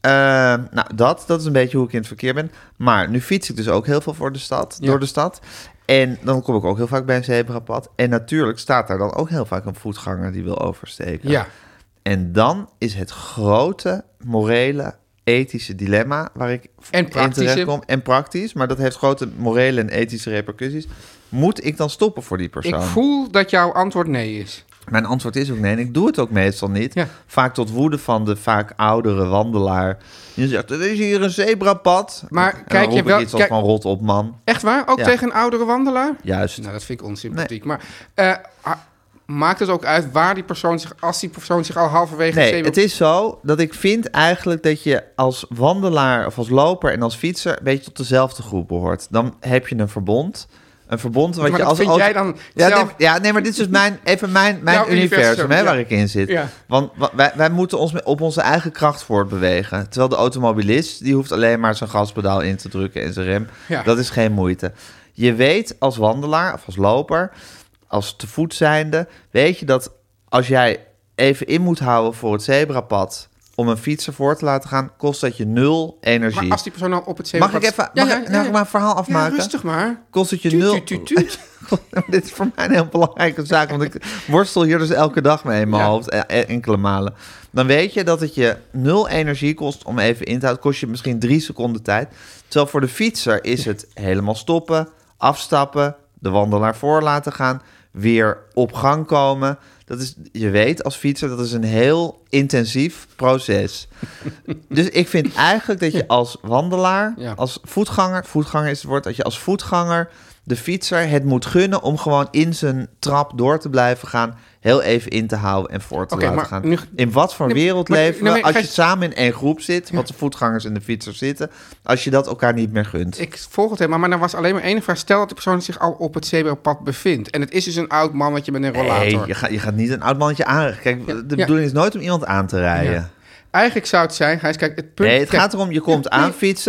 dat is een beetje hoe ik in het verkeer ben. Maar nu fiets ik dus ook heel veel door de stad. En dan kom ik ook heel vaak bij een zebrapad. En natuurlijk staat daar dan ook heel vaak een voetganger die wil oversteken. Ja. En dan is het grote morele, ethische dilemma waar ik in terecht kom. En praktisch, maar dat heeft grote morele en ethische repercussies. Moet ik dan stoppen voor die persoon? Ik voel dat jouw antwoord nee is. Mijn antwoord is ook nee en ik doe het ook meestal niet. Ja. Vaak tot woede van de vaak oudere wandelaar. Je zegt, er is hier een zebrapad. Maar kijk je wel... iets als van rot op, man. Echt waar? Ook tegen een oudere wandelaar? Juist. Nou, dat vind ik onsympathiek. Nee. Maar maakt het ook uit waar die persoon zich... als die persoon zich al halverwege... Nee, het is zo dat ik vind eigenlijk dat je als wandelaar of als loper en als fietser een beetje tot dezelfde groep behoort. Dan heb je een verbond... Een verbond wat je als vind jij dan zelf... Nee, maar dit is dus mijn universum waar ik in zit. Ja. Want wij moeten ons op onze eigen kracht voortbewegen. Terwijl de automobilist, die hoeft alleen maar zijn gaspedaal in te drukken en zijn rem. Ja. Dat is geen moeite. Je weet als wandelaar of als loper, als te voet zijnde, weet je dat als jij even in moet houden voor het zebrapad om een fietser voor te laten gaan, kost dat je 0 energie. Maar als die persoon al op het zebrapad... Mag ik maar een verhaal afmaken? Ja, rustig maar. Kost het je 0... Dit is voor mij een heel belangrijke zaak, want ik worstel hier dus elke dag mee in mijn hoofd, enkele malen. Dan weet je dat het je 0 energie kost om even in te houden. Kost je misschien 3 seconden tijd. Terwijl voor de fietser is het helemaal stoppen, afstappen, de wandelaar voor laten gaan, weer op gang komen. Dat is, je weet als fietser, dat is een heel intensief proces. Dus ik vind eigenlijk dat je als wandelaar, als voetganger is het woord, dat je als voetganger de fietser het moet gunnen om gewoon in zijn trap door te blijven gaan, heel even in te houden en voor te laten gaan. Nu, in wat voor wereld leven we als je samen in één groep zit, wat de voetgangers en de fietsers zitten, als je dat elkaar niet meer gunt? Ik volg het helemaal, maar dan was alleen maar één vraag. Stel dat de persoon zich al op het zebrapad bevindt en het is dus een oud mannetje met een rollator. Nee, je gaat niet een oud mannetje aan. Kijk, de bedoeling is nooit om iemand aan te rijden. Ja. Eigenlijk zou het zijn, kijk, het punt... Nee, het gaat erom, je komt aanfietsen,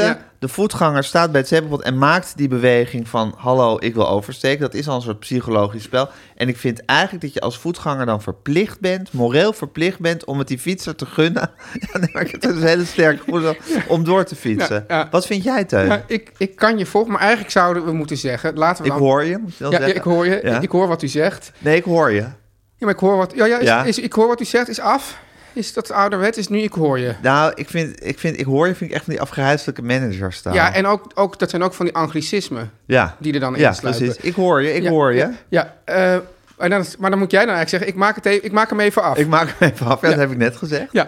de voetganger staat bij het zebrapad en maakt die beweging van... hallo, ik wil oversteken. Dat is al een soort psychologisch spel. En ik vind eigenlijk dat je als voetganger dan verplicht bent... moreel verplicht bent om het die fietser te gunnen. Ja, nee, maar ik heb dus een hele sterke gevoel om door te fietsen. Ja. Wat vind jij, Teun? Ja, ik kan je volgen, maar eigenlijk zouden we moeten zeggen... Laten we dan... Ik hoor je, moet je wel zeggen. Ja, ik hoor je. Ja. Ik hoor wat u zegt. Nee, ik hoor je. Ja, maar ik hoor wat... ik hoor wat u zegt, is af... Is dat ouderwet? Is nu ik hoor je? Nou, ik hoor je vind ik echt van die afgehuiselijke managers staan. Ja, en ook dat zijn ook van die anglicismen die er dan in sluipen. Ja, precies. Ik hoor je. Ja, maar dan moet jij dan eigenlijk zeggen, ik maak hem even af. Ik maak hem even af, dat heb ik net gezegd. Ja.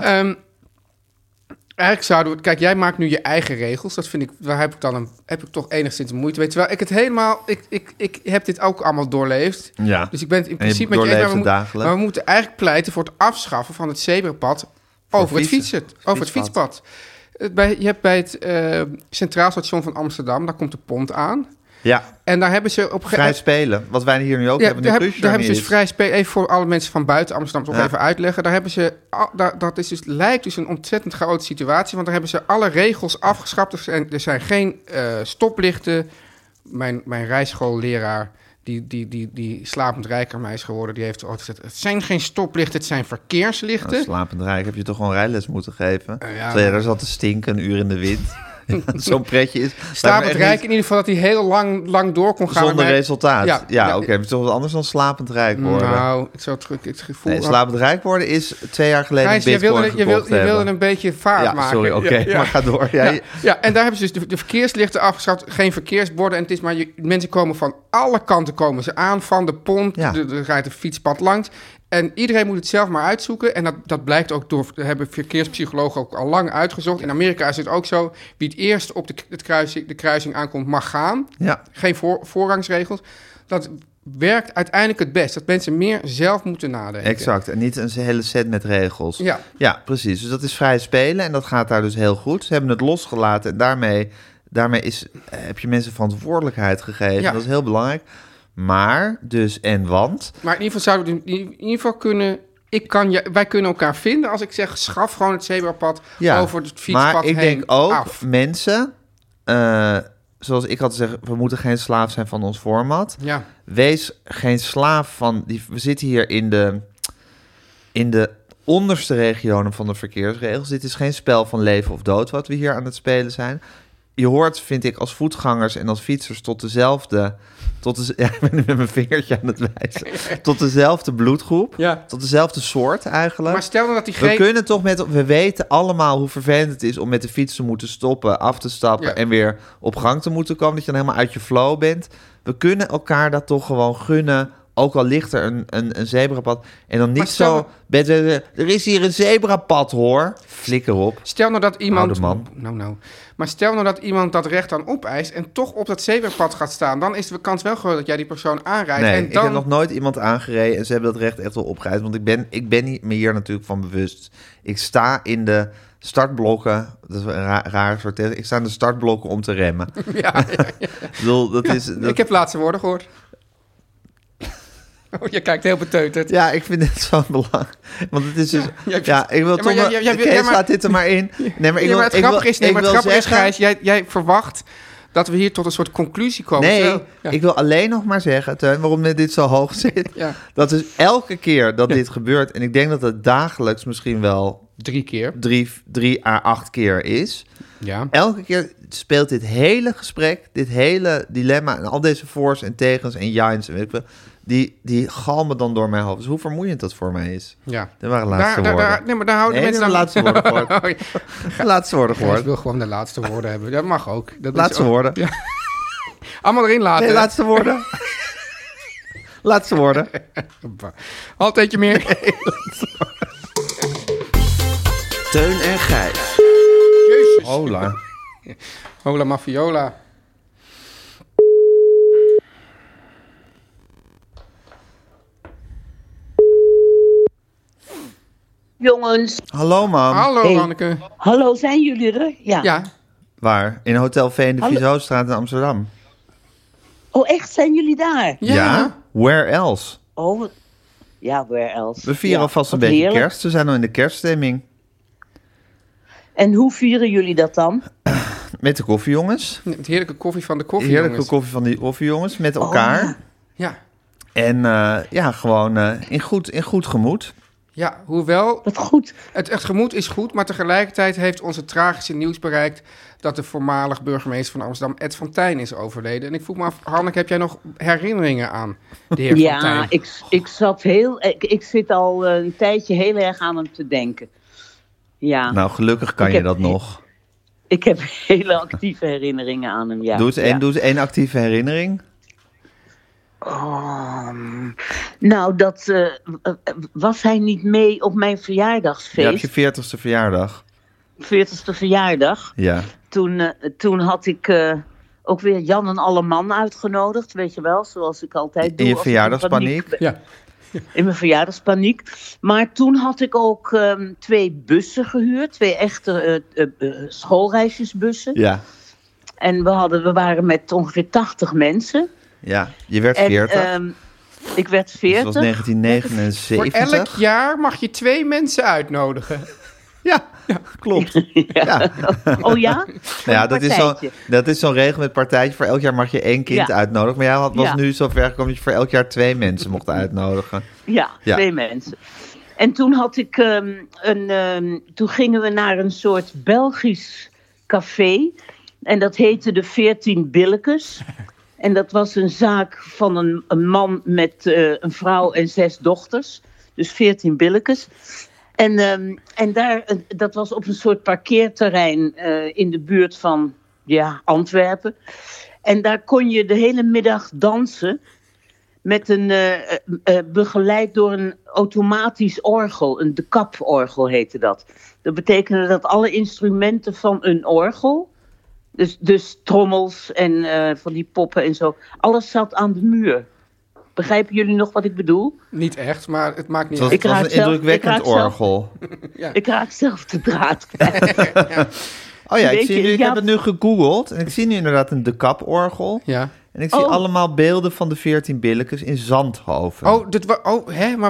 Eigenlijk zouden we... Kijk, jij maakt nu je eigen regels. Dat vind ik... Daar heb ik toch enigszins moeite mee. Terwijl ik het helemaal... Ik heb dit ook allemaal doorleefd. Ja. Dus ik ben het in principe met je eens. Maar we moeten eigenlijk pleiten voor het afschaffen van het zebrapad over het fietspad. Je hebt bij het Centraal Station van Amsterdam... Daar komt de pont aan. Ja. En daar hebben ze op vrij spelen, wat wij hier nu ook hebben. Daar hebben ze dus vrij spelen. Even voor alle mensen van buiten Amsterdam toch even uitleggen. Daar hebben ze, lijkt dus een ontzettend chaotische situatie. Want daar hebben ze alle regels afgeschaft. Er zijn geen stoplichten. Mijn rijschoolleraar, die slapend rijker mij is geworden, die heeft altijd gezegd: het zijn geen stoplichten, het zijn verkeerslichten. Nou, slapend rijk heb je toch gewoon rijles moeten geven. Daar zat te stinken, een uur in de wind. Zo'n pretje is. Slapend rijk in ieder geval dat hij heel lang door kon gaan. Zonder resultaat. Ja, oké. Het is toch wat anders dan slapend rijk worden. Nou, ik zou het gevoel... Nee, slapend rijk worden is 2 jaar geleden Gijs, je wilde een beetje vaart maken. Sorry, oké. Maar ga door. Ja, en daar hebben ze dus de verkeerslichten afgeschaft. Geen verkeersborden. En het is maar... mensen komen van alle kanten aan. Van de pont. Er rijdt een fietspad langs. En iedereen moet het zelf maar uitzoeken. En dat blijkt ook door... hebben verkeerspsychologen ook al lang uitgezocht. In Amerika is het ook zo. Wie het eerst op de kruising aankomt, mag gaan. Ja. Geen voorrangsregels. Dat werkt uiteindelijk het best. Dat mensen meer zelf moeten nadenken. Exact. En niet een hele set met regels. Ja, precies. Dus dat is vrij spelen. En dat gaat daar dus heel goed. Ze hebben het losgelaten. En daarmee heb je mensen verantwoordelijkheid gegeven. Ja. Dat is heel belangrijk. Maar, want... Maar in ieder geval zouden we in ieder geval kunnen... wij kunnen elkaar vinden als ik zeg... schaf gewoon het zebrapad over het fietspad maar ik heen denk ook af. Mensen... zoals ik had zeggen, we moeten geen slaaf zijn van ons format. Ja. Wees geen slaaf van... we zitten hier in de onderste regionen van de verkeersregels. Dit is geen spel van leven of dood wat we hier aan het spelen zijn. Je hoort, vind ik, als voetgangers en als fietsers ik ben nu met mijn vingertje aan het wijzen. Tot dezelfde bloedgroep. Ja. Tot dezelfde soort eigenlijk. Maar stel nou dat we weten allemaal hoe vervelend het is om met de fiets te moeten stoppen, af te stappen en weer op gang te moeten komen. Dat je dan helemaal uit je flow bent. We kunnen elkaar dat toch gewoon gunnen. Ook al ligt er een zebrapad. En dan niet zo... er is hier een zebrapad, hoor. Flikker op. Stel nou dat iemand... Maar stel nou dat iemand dat recht dan opeist... en toch op dat zebrapad gaat staan... dan is de kans wel groot dat jij die persoon aanrijdt. Nee, en dan... ik heb nog nooit iemand aangereden... en ze hebben dat recht echt wel opgeëist. Want ik ben me hier natuurlijk van bewust. Ik sta in de startblokken... Dat is een raar soort... Ik sta in de startblokken om te remmen. Ik heb laatste woorden gehoord. Oh, je kijkt heel beteuterd. Ja, ik vind het zo belangrijk. Want het is dus... ik wil toch... Kees, laat dit er maar in. Nee, maar het grappige is, Gijs, jij verwacht dat we hier tot een soort conclusie komen. Nee, ik wil alleen nog maar zeggen, Teun, waarom dit zo hoog zit. Ja. Dat is elke keer dat dit gebeurt... en ik denk dat het dagelijks misschien wel... 3 keer. 3 à 8 keer is. Ja. Elke keer speelt dit hele gesprek, dit hele dilemma... en al deze voor's en tegens en jains en weet ik veel... Die galmen dan door mijn hoofd. Dus hoe vermoeiend dat voor mij is. Ja. Dat waren laatste woorden. Maar daar houden mensen dan... laatste woorden gehoord. Laatste woorden gehoord. Ik wil gewoon de laatste woorden hebben. Dat mag ook. Laatste woorden. Ja. Allemaal erin laten. Nee, laatste woorden. Laatste woorden. Altijd je meer. Teun en Gijs. Jezus. Hola. Hola Mafiola. Jongens. Hallo, mam. Hallo, Hanneke. Hallo, zijn jullie er? Ja. Waar? In Hotel V in de Vieshoofdstraat in Amsterdam. Oh, echt? Zijn jullie daar? Ja. Where else? Oh, ja, where else? We vieren alvast een beetje kerst. We zijn al in de kerststemming. En hoe vieren jullie dat dan? Met de koffiejongens. Met heerlijke koffie van de koffiejongens. Heerlijke koffie van die koffiejongens, met elkaar. Ja. En gewoon in goed gemoed. Ja, hoewel... Wat goed. Het gemoed is goed, maar tegelijkertijd heeft onze tragische nieuws bereikt dat de voormalig burgemeester van Amsterdam, Ed van Tijn, is overleden. En ik vroeg me af, Hanneke, heb jij nog herinneringen aan de heer Van Tijn? Ja, ik zit al een tijdje heel erg aan hem te denken. Ja. Nou, gelukkig kan je dat nog. Ik heb hele actieve herinneringen aan hem, ja. Doe eens één actieve herinnering. Nou, dat was hij niet mee op mijn verjaardagsfeest. Ja, op je 40ste verjaardag. 40ste verjaardag. Ja. Toen had ik ook weer Jan en alle man uitgenodigd, weet je wel, zoals ik altijd doe. In je verjaardagspaniek? Ja. In mijn verjaardagspaniek. Maar toen had ik ook 2 bussen gehuurd, 2 echte schoolreisjesbussen. Ja. En we waren met ongeveer 80 mensen. Ja, je werd 40. Ik werd 40. Dat was 1979. Voor elk jaar mag je 2 mensen uitnodigen. Ja, klopt. Ja. Oh ja? Ja, dat is zo'n regel met partijtje. Voor elk jaar mag je 1 kind uitnodigen. Maar jij was nu zo ver gekomen dat je voor elk jaar 2 mensen mocht uitnodigen. Ja, 2 mensen. En toen had ik toen gingen we naar een soort Belgisch café. En dat heette de 14 Billekes. En dat was een zaak van een man met een vrouw en 6 dochters. Dus 14 Billekes. En dat was op een soort parkeerterrein in de buurt van Antwerpen. En daar kon je de hele middag dansen met begeleid door een automatisch orgel. Een de Kap-orgel heette dat. Dat betekende dat alle instrumenten van een orgel, dus trommels en van die poppen en zo, alles zat aan de muur. Begrijpen jullie nog wat ik bedoel? Niet echt, maar het maakt niet uit. Het was een indrukwekkend orgel. Ja. Ik raak zelf de draad kwijt. Ja. Oh ja, ik heb het nu gegoogeld en ik zie nu inderdaad een de Kap-orgel. Ja. En ik zie allemaal beelden van de 14 Billekes in Zandhoven. Maar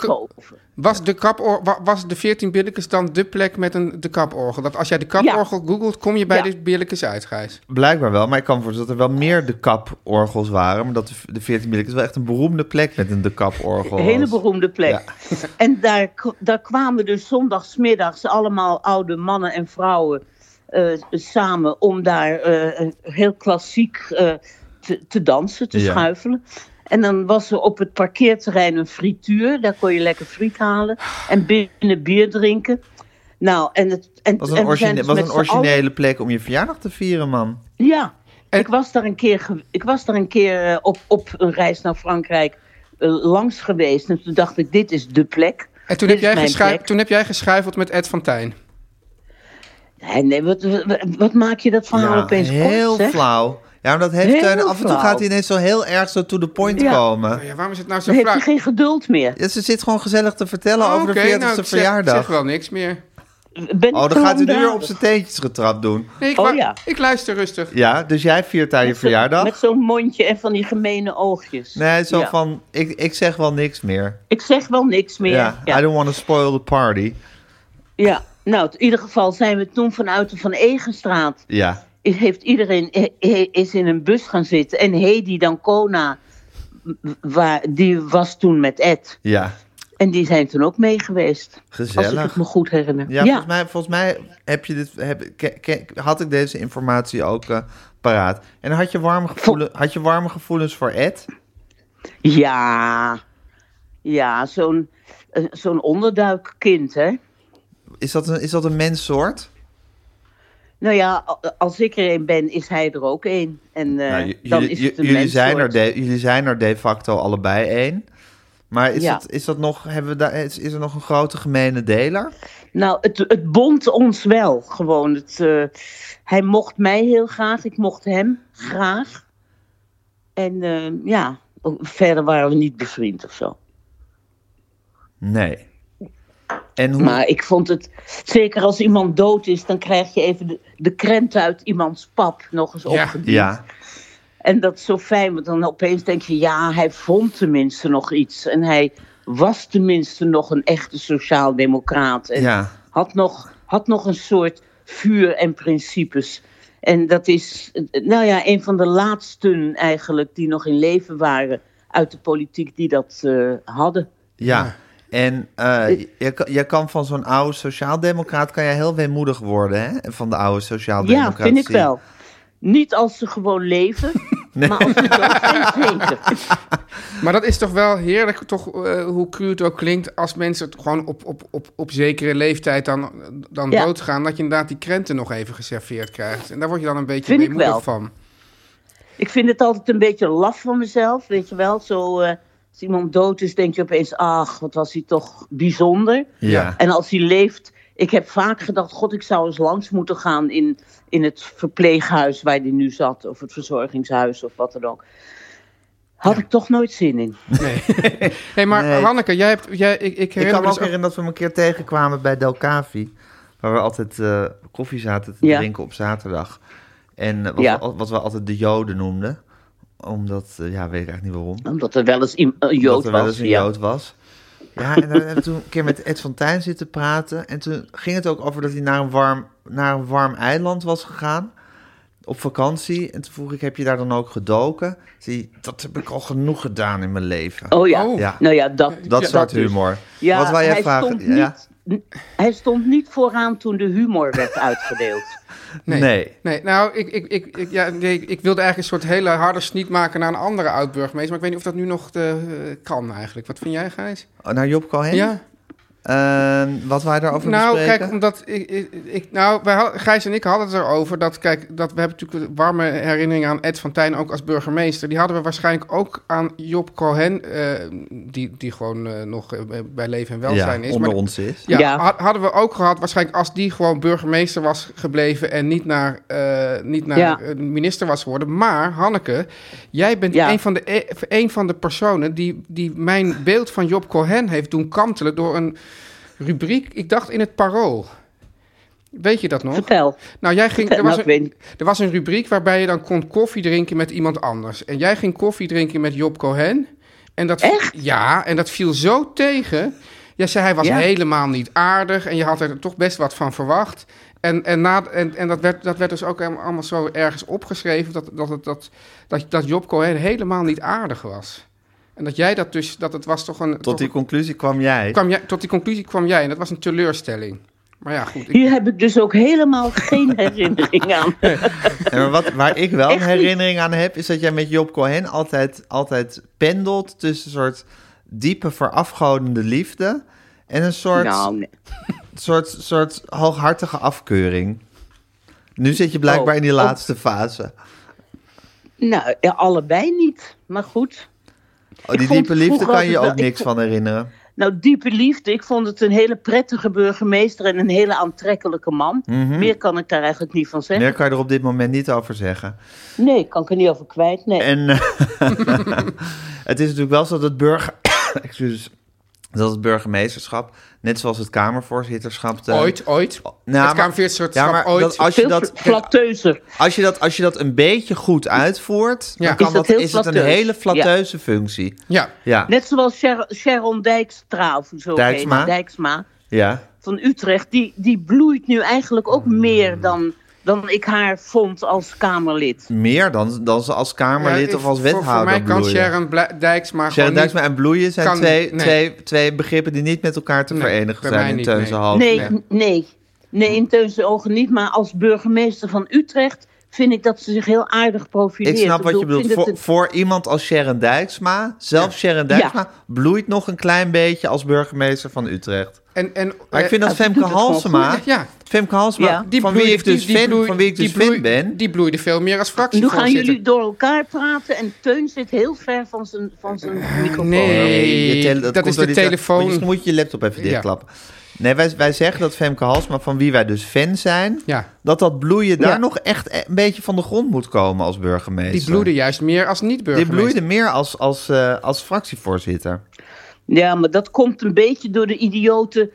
was de 14 Billekes dan de plek met de Kap-orgel? Dat als jij de Kap-orgel googelt, kom je bij de Billekes uit, Gijs? Blijkbaar wel, maar ik kan me voorstellen dat er wel meer de Kap-orgels waren. Maar dat de 14 Billekes wel echt een beroemde plek met een de Kap-orgel. Een hele beroemde plek. Ja. En daar kwamen dus zondagsmiddags allemaal oude mannen en vrouwen samen om daar heel klassiek te dansen, te schuifelen. En dan was er op het parkeerterrein een frituur. Daar kon je lekker friet halen. En binnen bier drinken. Nou, was een originele plek om je verjaardag te vieren, man. Ja, ik was daar een keer op een reis naar Frankrijk langs geweest. En toen dacht ik, dit is de plek. En toen heb jij geschuifeld met Ed van Tijn. Nee, wat maak je dat verhaal opeens kort, heel flauw. Ja, maar dat heeft af en toe gaat hij ineens zo heel erg zo to the point komen. Ja, waarom is het nou zo flauw? Heeft hij geen geduld meer? Ja, ze zit gewoon gezellig te vertellen over de 40ste verjaardag. Ik zeg wel niks meer. Dan gaat hij nu weer op zijn teentjes getrapt doen. Nee, ik luister rustig. Ja, dus jij viert daar je verjaardag? Met zo'n mondje en van die gemene oogjes. Nee, zo van, ik zeg wel niks meer. Ik zeg wel niks meer. Ja. I don't want to spoil the party. Ja, nou, in ieder geval zijn we toen vanuit de Van Egenstraat. Ja. Heeft iedereen is in een bus gaan zitten. En Hedy Dancona, die was toen met Ed. Ja. En die zijn toen ook mee geweest. Gezellig. Als ik het me goed herinner. Ja. Volgens mij heb je had ik deze informatie ook paraat. En had je warme gevoelens voor Ed? Ja, zo'n onderduikkind, hè. Is dat een menssoort? Nou ja, als ik er een ben, is hij er ook een. En dan is het een menssoort. Jullie zijn er de facto allebei één. Maar is er nog een grote gemene deler? Nou, het bond ons wel gewoon. Hij mocht mij heel graag, ik mocht hem graag. En verder waren we niet bevriend of zo. Nee. Maar ik vond het, zeker als iemand dood is, dan krijg je even de krent uit iemands pap nog eens opgediend. Ja. En dat is zo fijn, want dan opeens denk je, hij vond tenminste nog iets. En hij was tenminste nog een echte sociaaldemocraat. En had nog een soort vuur en principes. En dat is, een van de laatsten eigenlijk die nog in leven waren uit de politiek die dat hadden. Ja, en je kan van zo'n oude sociaaldemocraat kan je heel weemoedig worden, hè? Van de oude sociaaldemocratie. Ja, vind ik wel. Niet als ze gewoon leven, nee. Maar als ze dood zijn, zeker. Maar dat is toch wel heerlijk, toch, hoe cru het ook klinkt, als mensen het gewoon op zekere leeftijd dan doodgaan, dat je inderdaad die krenten nog even geserveerd krijgt. En daar word je dan een beetje weemoedig van. Ik vind het altijd een beetje laf van mezelf, weet je wel. Zo, als iemand dood is, denk je opeens, ach, wat was hij toch bijzonder. Ja. En als hij leeft, ik heb vaak gedacht, god, ik zou eens langs moeten gaan in het verpleeghuis waar hij nu zat, of het verzorgingshuis, of wat dan ook. Had ik toch nooit zin in. Nee. Maar Hanneke, ik kan me ook herinneren dat we een keer tegenkwamen bij Del Cavi, waar we altijd koffie zaten te drinken op zaterdag. En wat we altijd de Joden noemden. Omdat, weet ik eigenlijk niet waarom. Omdat er wel eens een Jood was. Ja, en daar hebben we toen een keer met Ed van Tijn zitten praten. En toen ging het ook over dat hij naar een warm eiland was gegaan. Op vakantie. En toen vroeg ik, heb je daar dan ook gedoken? Dat heb ik al genoeg gedaan in mijn leven. Oh ja, ja. Nou ja, dat soort humor. Ja, wat wou jij vragen? Hij stond niet vooraan toen de humor werd uitgedeeld. Nee. Nou, ik wilde eigenlijk een soort hele harde sniet maken naar een andere oud-burgemeester. Maar ik weet niet of dat nu nog kan eigenlijk. Wat vind jij, Gijs? Naar Job Cohen? Ja. Wat wij daarover bespreken? Nou, kijk, omdat Gijs en ik hadden het erover dat we hebben natuurlijk een warme herinnering aan Ed van Tijn ook als burgemeester. Die hadden we waarschijnlijk ook aan Job Cohen, die gewoon nog bij leven en welzijn is. Onder ons is. Ja, hadden we ook gehad waarschijnlijk als die gewoon burgemeester was gebleven en niet naar minister was geworden. Maar Hanneke, jij bent een van de personen die mijn beeld van Job Cohen heeft doen kantelen door een rubriek, ik dacht in het Parool. Weet je dat nog? Vertel. Nou, er was een rubriek waarbij je dan kon koffie drinken met iemand anders. En jij ging koffie drinken met Job Cohen. En echt? Ja, en dat viel zo tegen. Jij zei, hij was helemaal niet aardig en je had er toch best wat van verwacht. En dat werd dus ook allemaal zo ergens opgeschreven dat Job Cohen helemaal niet aardig was. En dat jij dat dus, dat het was toch een... Tot die conclusie kwam jij. Tot die conclusie kwam jij en dat was een teleurstelling. Maar ja, goed. Hier heb ik dus ook helemaal geen herinnering aan. Ja, maar waar ik wel een herinnering aan heb, is dat jij met Job Cohen altijd pendelt tussen een soort diepe verafgodende liefde en een soort hooghartige afkeuring. Nu zit je blijkbaar in die laatste fase. Nou, allebei niet, maar goed. Die diepe liefde kan je ook niks van herinneren. Nou, diepe liefde, ik vond het een hele prettige burgemeester en een hele aantrekkelijke man. Mm-hmm. Meer kan ik daar eigenlijk niet van zeggen. Meer kan je er op dit moment niet over zeggen. Nee, kan ik er niet over kwijt, nee. En het is natuurlijk wel zo dat dat het burgemeesterschap, net zoals het kamervoorzitterschap... Ooit. Nou, het kamervoorzitterschap ooit. Flatteuzer. Als je dat een beetje goed uitvoert, dan is het een hele flatteuze functie. Ja. Net zoals Sharon Dijkstra, of zo Dijksma van Utrecht, die bloeit nu eigenlijk ook meer dan ik haar vond als Kamerlid. Meer dan ze als Kamerlid of als wethouder voor mij bloeien. Sharon Dijksma en bloeien zijn twee begrippen die niet met elkaar te verenigen zijn in Teunse Halve. Nee, in Teunse ogen niet. Maar als burgemeester van Utrecht vind ik dat ze zich heel aardig profileert. Ik snap wat je bedoelt. Voor iemand als Sharon Dijksma, Sharon Dijksma, bloeit nog een klein beetje als burgemeester van Utrecht. Maar ik vind dat Femke Halsema, van wie ik dus fan ben... Die bloeide veel meer als fractievoorzitter. Nu gaan jullie door elkaar praten en Teun zit heel ver van zijn microfoon. Nee, dat is de telefoon. Dan moet je je laptop even dichtklappen. Nee, wij zeggen dat Femke Halsema, van wie wij dus fan zijn... dat bloeien daar nog echt een beetje van de grond moet komen als burgemeester. Die bloeide juist meer als niet-burgemeester. Die bloeide meer als fractievoorzitter. Ja, maar dat komt een beetje door de idiote,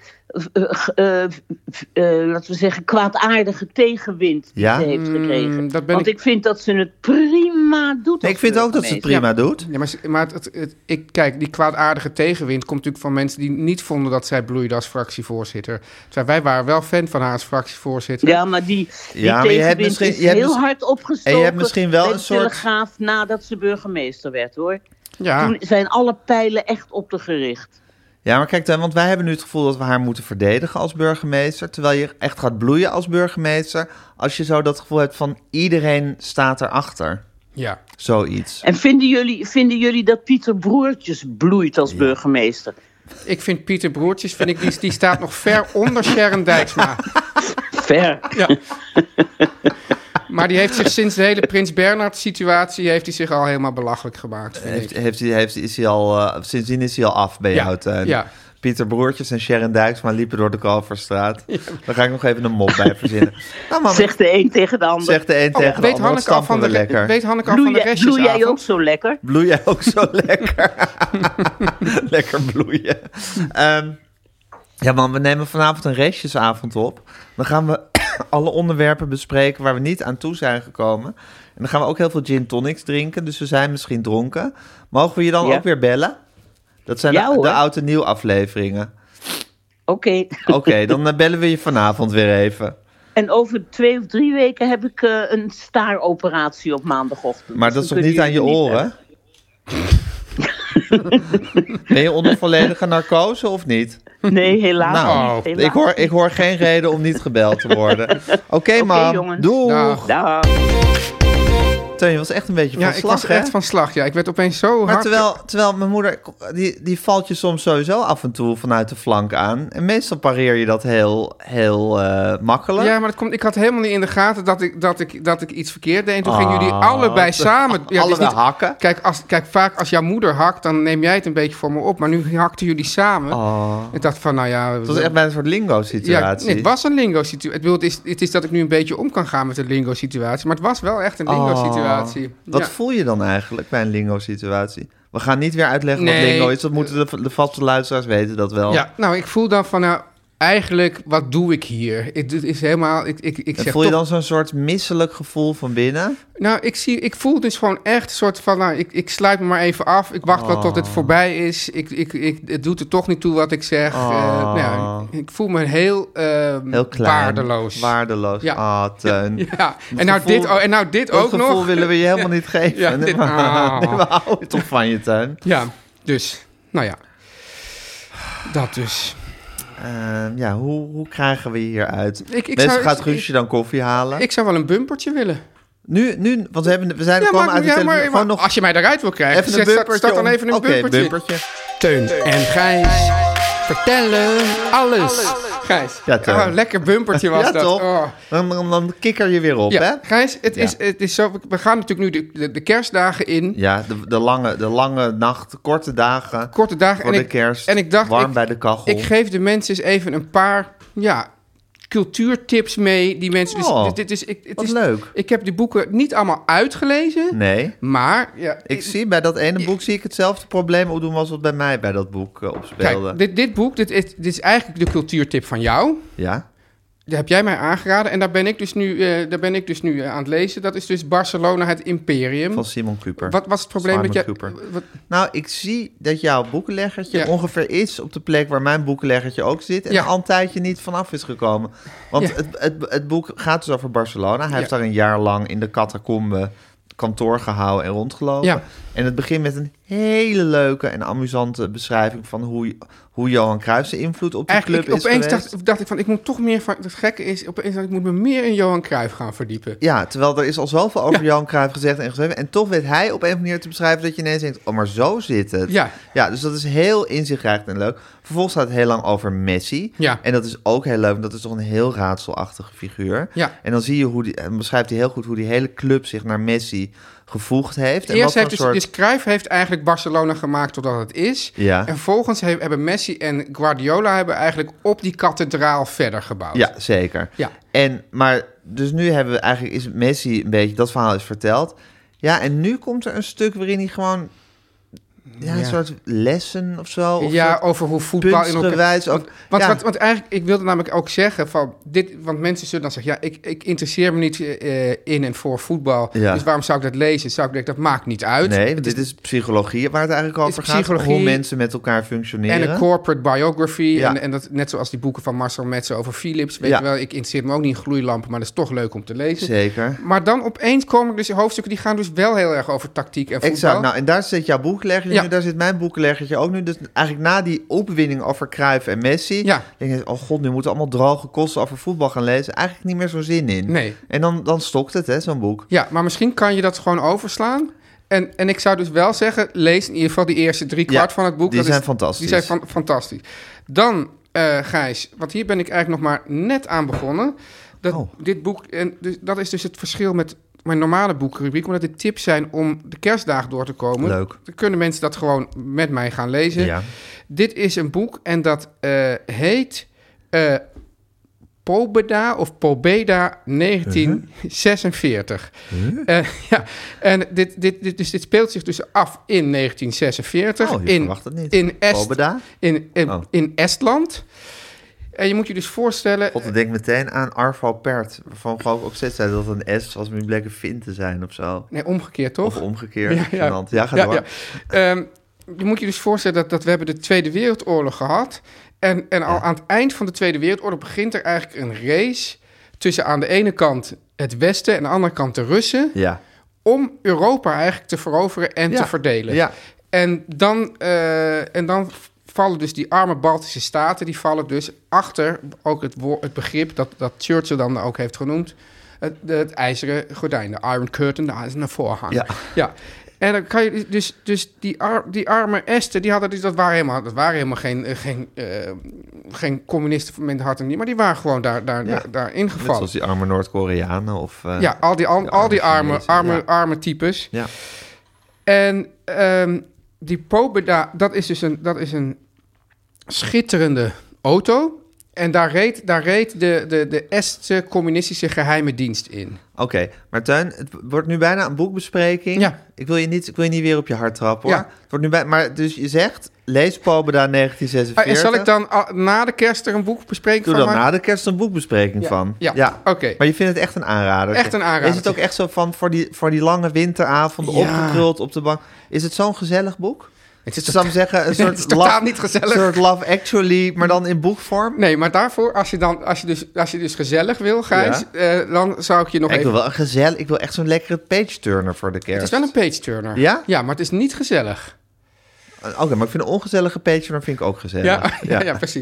laten we zeggen, kwaadaardige tegenwind die ze heeft gekregen. Want ik vind dat ze het prima doet. Ik vind ook dat ze het prima doet. Ja, maar kijk, die kwaadaardige tegenwind komt natuurlijk van mensen die niet vonden dat zij bloeide als fractievoorzitter. Terwijl wij waren wel fan van haar als fractievoorzitter. Ja, maar die tegenwind is heel hard opgestoken. En je hebt misschien wel een soort Telegraaf nadat ze burgemeester werd, hoor. Ja. Toen zijn alle pijlen echt op de gericht. Ja, maar kijk, want wij hebben nu het gevoel dat we haar moeten verdedigen als burgemeester. Terwijl je echt gaat bloeien als burgemeester. Als je zo dat gevoel hebt van iedereen staat erachter. Ja. Zoiets. En vinden jullie dat Pieter Broertjes bloeit als burgemeester? Ik vind Pieter Broertjes, die staat nog ver onder Sharon Dijksma. Ver. Ja. Maar die heeft zich sinds de hele Prins Bernhard-situatie heeft hij zich al helemaal belachelijk gemaakt. Sindsdien is hij al af bij jou, Teun. Ja. Pieter Broertjes en Sharon Dijksma liepen door de Kalverstraat. Ja. Daar ga ik nog even een mop bij verzinnen. Nou, zegt de een tegen de ander. Zegt de een tegen de ander. Weet Hanneke al van de restjesavond? Bloei jij ook zo lekker? Bloei jij ook zo lekker? Lekker bloeien. Ja man, we nemen vanavond een restjesavond op. Dan gaan we alle onderwerpen bespreken waar we niet aan toe zijn gekomen. En dan gaan we ook heel veel gin tonics drinken. Dus we zijn misschien dronken. Mogen we je dan ook weer bellen? Dat zijn de oud en nieuw afleveringen. Oké, dan bellen we je vanavond weer even. En over 2 of 3 weken heb ik een staaroperatie op maandagochtend. Maar dat is toch niet aan je oren? Ben je onder volledige narcose of niet? Nee, helaas nou, niet. Helaas. Ik hoor geen reden om niet gebeld te worden. Oké, mam. Jongens. Doeg. Dag. Teun, je was echt een beetje van slag, ik was echt van slag, ja. Ik werd opeens zo hard... Terwijl mijn moeder, die valt je soms sowieso af en toe vanuit de flank aan. En meestal pareer je dat heel makkelijk. Ja, maar ik had helemaal niet in de gaten dat ik iets verkeerd deed. En toen gingen jullie allebei samen... Ja, allebei hakken. Kijk, vaak als jouw moeder hakt, dan neem jij het een beetje voor me op. Maar nu hakten jullie samen. Ik dacht van, nou ja... Het was echt bij een soort lingo-situatie. Ja, het was een lingo-situatie. Het is dat ik nu een beetje om kan gaan met een lingo-situatie. Maar het was wel echt een lingo-situatie. Wat voel je dan eigenlijk bij een lingo-situatie? We gaan niet weer uitleggen wat lingo is. Dat moeten de vaste luisteraars weten dat wel. Ja, nou, ik voel dan van... eigenlijk, wat doe ik hier? Het is helemaal... Ik zeg voel je dan zo'n soort misselijk gevoel van binnen? Nou, ik voel dus gewoon echt een soort van... Nou, ik sluit me maar even af. Ik wacht wel tot het voorbij is. Het doet er toch niet toe wat ik zeg. Ik voel me heel klein, waardeloos. Ja. Teun. Ja. En dit ook nog. Dat gevoel willen we je helemaal niet geven. Ja, we houden toch van je, Teun. Ja, dus. Nou ja. Dat dus. Hoe krijgen we hier uit? Gaat Guusje dan koffie halen? Ik zou wel een bumpertje willen. Nu, want we zijn komen uit de telefoon. Maar nog, als je mij eruit wil krijgen, start dan even een bumpertje. Teun en Gijs vertellen alles. Gijs, lekker bumpertje was dat. Toch? Oh. Dan kikker je weer op, hè? Gijs, het is zo. We gaan natuurlijk nu de kerstdagen in. Ja, de lange nacht, korte dagen voor de kerst. En ik dacht, warm bij de kachel. Ik geef de mensen eens even een paar cultuurtips mee. Die mensen. Wat leuk. Ik heb die boeken niet allemaal uitgelezen. Nee. Maar ik zie bij dat ene boek zie ik hetzelfde probleem opdoen als wat bij mij bij dat boek opspeelde. Kijk, dit boek, dit is eigenlijk de cultuurtip van jou. Ja. Dat heb jij mij aangeraden en daar ben ik dus nu aan het lezen. Dat is dus Barcelona, het Imperium. Van Simon Kuper. Wat was het probleem met jou? Nou, ik zie dat jouw boekenleggertje ongeveer is op de plek waar mijn boekenleggertje ook zit. En al een tijdje niet vanaf is gekomen. Want het boek gaat dus over Barcelona. Hij heeft daar een jaar lang in de catacombe kantoor gehouden en rondgelopen. Ja. En het begint met een hele leuke en amusante beschrijving van hoe Johan Cruijff zijn invloed op die club is geweest. Opeens dacht ik van, ik moet toch meer van... Het gekke is, opeens dat ik moet me meer in Johan Cruijff gaan verdiepen. Ja, terwijl er is al zoveel over Johan Cruijff gezegd en geschreven. En toch weet hij op een manier te beschrijven dat je ineens denkt, oh, maar zo zit het. Ja, dus dat is heel inzichtrijkend en leuk. Vervolgens gaat het heel lang over Messi. Ja. En dat is ook heel leuk, want dat is toch een heel raadselachtige figuur. Ja. En dan zie je beschrijft hij heel goed hoe die hele club zich naar Messi gevoegd heeft. Eerst heeft dus Cruijff heeft eigenlijk Barcelona gemaakt totdat het is. Ja. En vervolgens hebben Messi en Guardiola eigenlijk op die kathedraal verder gebouwd. Ja, zeker. Ja. Maar dus nu hebben we eigenlijk, is Messi een beetje, dat verhaal is verteld. Ja, en nu komt er een stuk waarin hij gewoon een soort lessen of zo. Of over hoe voetbal in elkaar... Want eigenlijk, ik wilde namelijk ook zeggen van dit, want mensen zullen dan zeggen, ik interesseer me niet in en voor voetbal, dus waarom zou ik dat lezen? Zou ik denken, dat maakt niet uit. Nee, dit is psychologie waar het eigenlijk over gaat, hoe mensen met elkaar functioneren. En een corporate biography, en dat net zoals die boeken van Marcel Metsen over Philips, weet je wel, ik interesseer me ook niet in gloeilampen, maar dat is toch leuk om te lezen. Zeker. Maar dan opeens komen dus hoofdstukken, die gaan dus wel heel erg over tactiek en voetbal. Exact, nou en daar zit jouw boekleggertje nu, daar zit mijn boekleggertje ook nu. Dus eigenlijk na die opwinning over Cruyff en Messi, denk je, oh god, nu moeten allemaal droge kosten over voetbal gaan lezen. Eigenlijk niet meer zo'n zin in. Nee. En dan stokt het, hè, zo'n boek. Ja, maar misschien kan je dat gewoon overslaan. En ik zou dus wel zeggen, lees in ieder geval die eerste 3/4 van het boek. Die zijn fantastisch. Die zijn fantastisch. Dan, Gijs, want hier ben ik eigenlijk nog maar net aan begonnen. Dit boek, en dus, dat is dus het verschil met mijn normale boekrubriek, omdat dit tips zijn om de kerstdagen door te komen. Leuk. Dan kunnen mensen dat gewoon met mij gaan lezen. Ja. Dit is een boek en dat heet Pobeda 1946. En dit speelt zich dus af in 1946. Je verwacht het niet. In Estland. En je moet je dus voorstellen... God, ik denk meteen aan Arvo Pärt, waarvan geloof ik ook steeds zei dat een S was, maar nu bleek een Fin te zijn of zo. Nee, omgekeerd toch? Of omgekeerd. Ja, ga door. Je moet je dus voorstellen dat we hebben de Tweede Wereldoorlog gehad. En al aan het eind van de Tweede Wereldoorlog begint er eigenlijk een race tussen aan de ene kant het Westen en aan de andere kant de Russen. Ja. Om Europa eigenlijk te veroveren en te verdelen. Ja. En dan vallen dus die arme Baltische staten, die vallen dus achter ook het begrip dat Churchill dan ook heeft genoemd, het ijzeren gordijn, de Iron Curtain, de ijzeren voorhang. Ja. En dan kan je dus die arme Esten, die hadden dus, dat waren helemaal geen communisten met hart en niet, maar die waren gewoon daar ingevallen. Net zoals die arme Noord-Koreanen of al die arme types. Ja. En die Pobeda, dat is een schitterende auto. En daar reed de Estse communistische geheime dienst in. Oké, maar Teun, het wordt nu bijna een boekbespreking. Ja. Ik wil je niet weer op je hart trappen, hoor. Ja. Het wordt nu maar dus je zegt, lees Pobeda 1946. En zal ik dan na de kerst er een boekbespreking van maken? Doe dan na de kerst een boekbespreking van. Ja. Oké. Maar je vindt het echt een aanrader. Echt een aanrader. Is het ook echt zo van voor die lange winteravonden opgekruld op de bank? Is het zo'n gezellig boek? Het is zeggen, een soort totaal niet gezellig. Een soort Love Actually, maar dan in boekvorm? Nee, maar daarvoor, als je dus gezellig wil, Gijs, dan zou ik je nog even... Ik wil echt zo'n lekkere page-turner voor de kerst. Het is wel een page-turner. Ja? Ja, maar het is niet gezellig. Oké, maar ik vind een ongezellige page-turner vind ik ook gezellig. Ja, precies.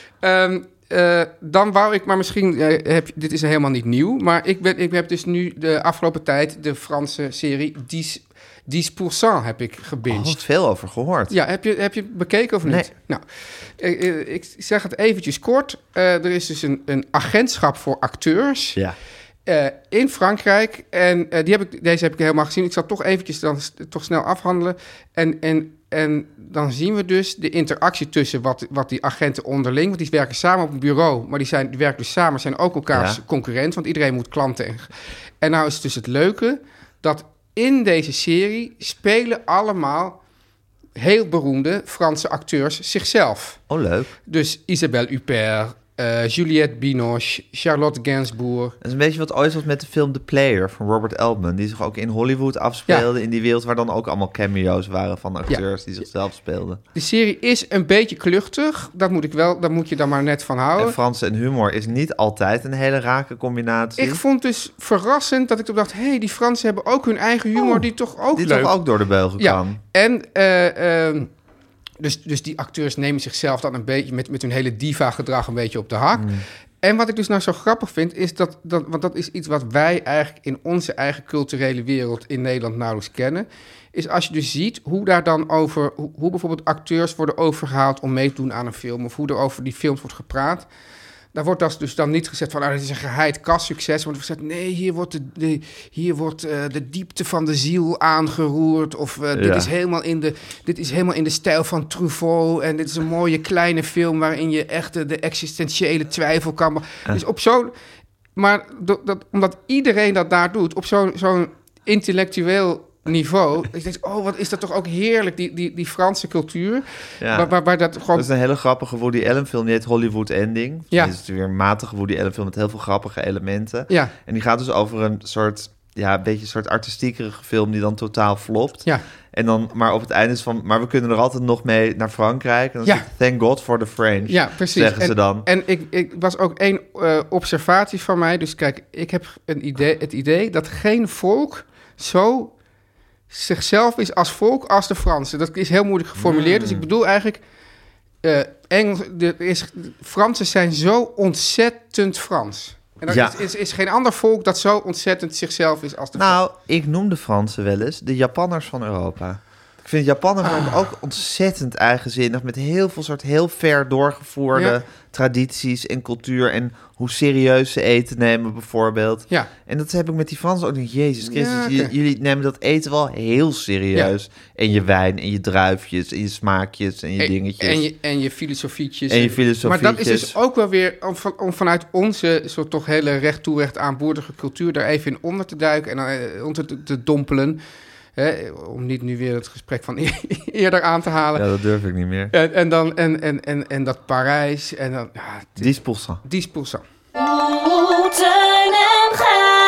Dan wou ik, maar misschien, dit is helemaal niet nieuw, maar ik heb dus nu de afgelopen tijd de Franse serie 10% heb ik gebinged. Wat veel over gehoord. Ja, heb je bekeken of niet? Nee. Nou, ik zeg het eventjes kort. Er is dus een agentschap voor acteurs in Frankrijk. En deze heb ik helemaal gezien. Ik zal toch eventjes dan toch snel afhandelen. En dan zien we dus de interactie tussen wat die agenten onderling... want die werken samen op een bureau, maar die werken dus samen... zijn ook elkaars concurrent, want iedereen moet klanten... En nou is het dus het leuke dat in deze serie spelen allemaal heel beroemde Franse acteurs zichzelf. Oh, leuk. Dus Isabelle Huppert, Juliette Binoche, Charlotte Gainsbourg. Dat is een beetje wat ooit was met de film The Player van Robert Altman, die zich ook in Hollywood afspeelde, in die wereld waar dan ook allemaal cameo's waren van acteurs die zichzelf speelden. De serie is een beetje kluchtig, daar moet je dan maar net van houden. En Frans en humor is niet altijd een hele rake combinatie. Ik vond dus verrassend dat ik toen dacht, die Fransen hebben ook hun eigen humor, die toch ook die leuk. toch ook door de beugel kan. En Dus die acteurs nemen zichzelf dan een beetje met hun hele diva-gedrag een beetje op de hak. En wat ik dus nou zo grappig vind, is want dat is iets wat wij eigenlijk in onze eigen culturele wereld in Nederland nauwelijks kennen, is als je dus ziet hoe daar dan hoe bijvoorbeeld acteurs worden overgehaald om mee te doen aan een film, of hoe er over die films wordt gepraat. Daar wordt dat dus dan niet gezegd van, dit is een geheid kassucces. Want er wordt gezegd, nee, hier wordt de diepte van de ziel aangeroerd. Of dit is helemaal in de stijl van Truffaut. En dit is een mooie kleine film waarin je echt de existentiële twijfel kan... Dus op zo'n... Maar omdat iedereen dat daar doet, op zo'n intellectueel niveau. Ik denk, wat is dat toch ook heerlijk, die Franse cultuur. Ja. Waar dat gewoon... Dat is een hele grappige Woody Allen film, die heet Hollywood Ending. Ja. Dat is weer een matige Woody Allen film met heel veel grappige elementen. Ja. En die gaat dus over een soort... een beetje een soort artistiekerige film die dan totaal flopt. Ja. En dan, maar op het einde is van... Maar we kunnen er altijd nog mee naar Frankrijk. En dan zegt, thank God for the French, zeggen ze dan. En ik was ook één observatie van mij. Dus kijk, ik heb het idee dat geen volk zo zichzelf is als volk als de Fransen. Dat is heel moeilijk geformuleerd. Dus ik bedoel eigenlijk... Fransen zijn zo ontzettend Frans. En er is geen ander volk dat zo ontzettend zichzelf is als de Fransen. Nou, ik noem de Fransen wel eens de Japanners van Europa. Ik vind Japanners ook ontzettend eigenzinnig... met heel veel soort heel ver doorgevoerde tradities en cultuur... en hoe serieus ze eten nemen bijvoorbeeld. Ja. En dat heb ik met die Fransen ook niet. Jezus Christus, jullie nemen dat eten wel heel serieus. Ja. En je wijn en je druifjes en je smaakjes en je dingetjes. En je filosofietjes. Maar dat is dus ook wel weer om vanuit onze soort toch hele recht toe recht aanboordige cultuur... daar even in onder te duiken en onder te dompelen... om niet nu weer het gesprek van eerder aan te halen. Ja, dat durf ik niet meer. En dat Parijs. En dan, 10%. 10%. Teun en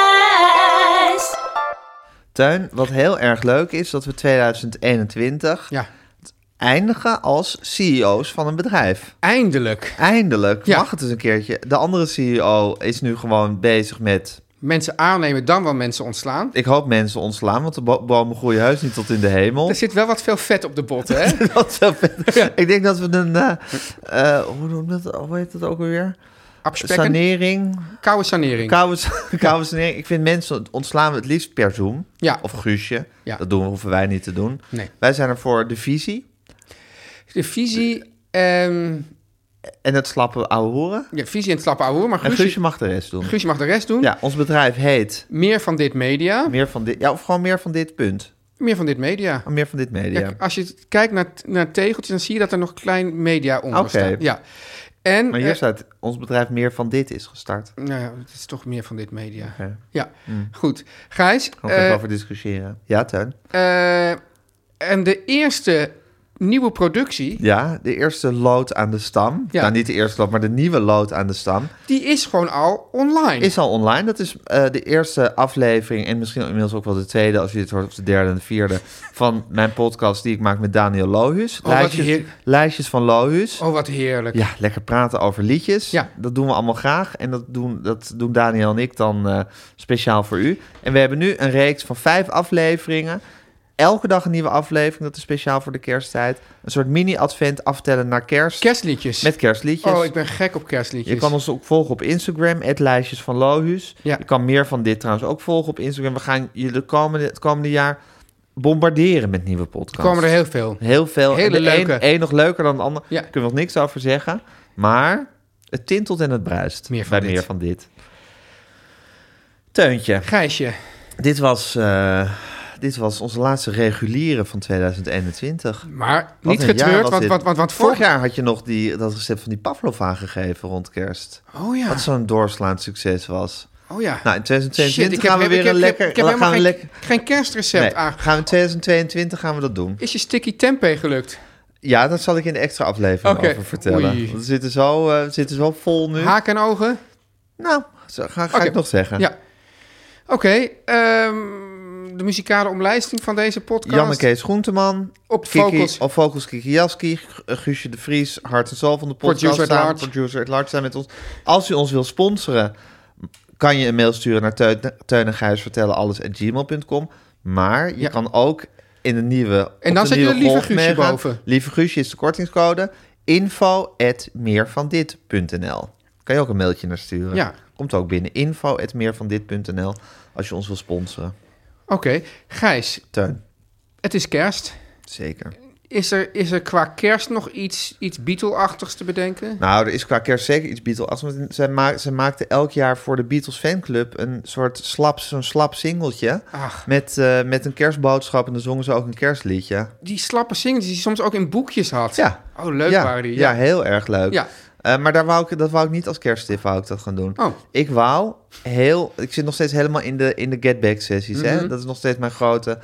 Gijs. Teun, wat heel erg leuk is, dat we 2021 eindigen als CEO's van een bedrijf. Eindelijk. Mag het eens een keertje. De andere CEO is nu gewoon bezig met... Mensen aannemen, dan wel mensen ontslaan. Ik hoop mensen ontslaan, want de bomen groeien heus niet tot in de hemel. Er zit wel wat veel vet op de botten, hè? Ja. Ik denk dat we een... hoe heet dat ook alweer? Sanering. Koude sanering. Koude sanering. Ik vind mensen ontslaan we het liefst per Zoom. Ja. Of Guusje. Ja. Dat hoeven wij niet te doen. Nee. Wij zijn er voor de visie. De visie... En het slappe ouwe horen. Ja, visie en het slappe ouwe horen. Maar Guusje mag de rest doen. Guusje mag de rest doen. Ja, ons bedrijf heet... Meer van dit media. Of gewoon meer van dit punt. Meer van dit media. Meer van dit media. Kijk, als je kijkt naar tegeltjes, dan zie je dat er nog klein media onder staat. Ja. Maar hier staat, ons bedrijf meer van dit is gestart. Nou ja, het is toch meer van dit media. Okay. Ja, goed. Gijs. Gaan we even over discussiëren. Ja, Teun. En de eerste... nieuwe productie. Ja, de eerste lood aan de stam. Ja. Nou, niet de eerste lood, maar de nieuwe lood aan de stam. Die is gewoon al online. Is al online. Dat is de eerste aflevering... en misschien inmiddels ook wel de tweede... als je dit hoort, of de derde en de vierde... van mijn podcast die ik maak met Daniel Lohuus. Lijstjes van Lohuus. Oh, wat heerlijk. Ja, lekker praten over liedjes. Ja. Dat doen we allemaal graag. En dat doen Daniel en ik dan speciaal voor u. En we hebben nu een reeks van 5 afleveringen... Elke dag een nieuwe aflevering, dat is speciaal voor de kersttijd. Een soort mini-advent aftellen naar kerst. Kerstliedjes. Met kerstliedjes. Oh, ik ben gek op kerstliedjes. Je kan ons ook volgen op Instagram, @lijstjes van Lohuus. Ja. Je kan meer van dit trouwens ook volgen op Instagram. We gaan je het komende jaar bombarderen met nieuwe podcasts. Er komen er heel veel. Heel veel. Hele leuke. Eén nog leuker dan de ander. Ja. Daar kunnen we nog niks over zeggen. Maar het tintelt en het bruist. Meer van dit. Teuntje. Gijsje. Dit was onze laatste reguliere van 2021. Maar niet getreurd, want vorig jaar had je nog dat recept van die Pavlova gegeven rond kerst. Oh ja. Wat zo'n doorslaand succes was. Oh ja. Nou, in 2022 gaan we weer een lekker... Ik heb helemaal geen kerstrecept aangegeven. Gaan we in 2022 gaan we dat doen. Is je sticky tempeh gelukt? Ja, dat zal ik in de extra aflevering over vertellen. We zitten zo vol nu. Haken en ogen? Nou, ga ik nog zeggen. Ja. Oké, de muzikale omlijsting van deze podcast. Janne Kees Groenteman. Op Vocals Kiki Jaski. Guusje de Vries, Hart en Soul van de podcast. Producer at large zijn met ons. Als u ons wil sponsoren, kan je een mail sturen naar Teun en Gijs vertellen alles@gmail.com. Maar je kan ook in een nieuwe... En dan zet je een lieve Guusje boven. Lieve Guusje is de kortingscode. info@meervandit.nl. Kan je ook een mailtje naar sturen. Ja. Komt ook binnen. info@meervandit.nl als je ons wil sponsoren. Oké. Gijs. Teun. Het is kerst. Zeker. Is er qua kerst nog iets Beatle-achtigs te bedenken? Nou, er is qua kerst zeker iets Beatle-achtigs. Zij maakte elk jaar voor de Beatles fanclub een soort zo'n slap singeltje. Met een kerstboodschap en dan zongen ze ook een kerstliedje. Die slappe singeltjes die je soms ook in boekjes had. Ja. Oh, leuk waren die. Ja, heel erg leuk. Ja. Maar dat wou ik niet als kersttip gaan doen. Oh. Ik zit nog steeds helemaal in de get back sessies. Mm-hmm. Hè? Dat is nog steeds mijn grote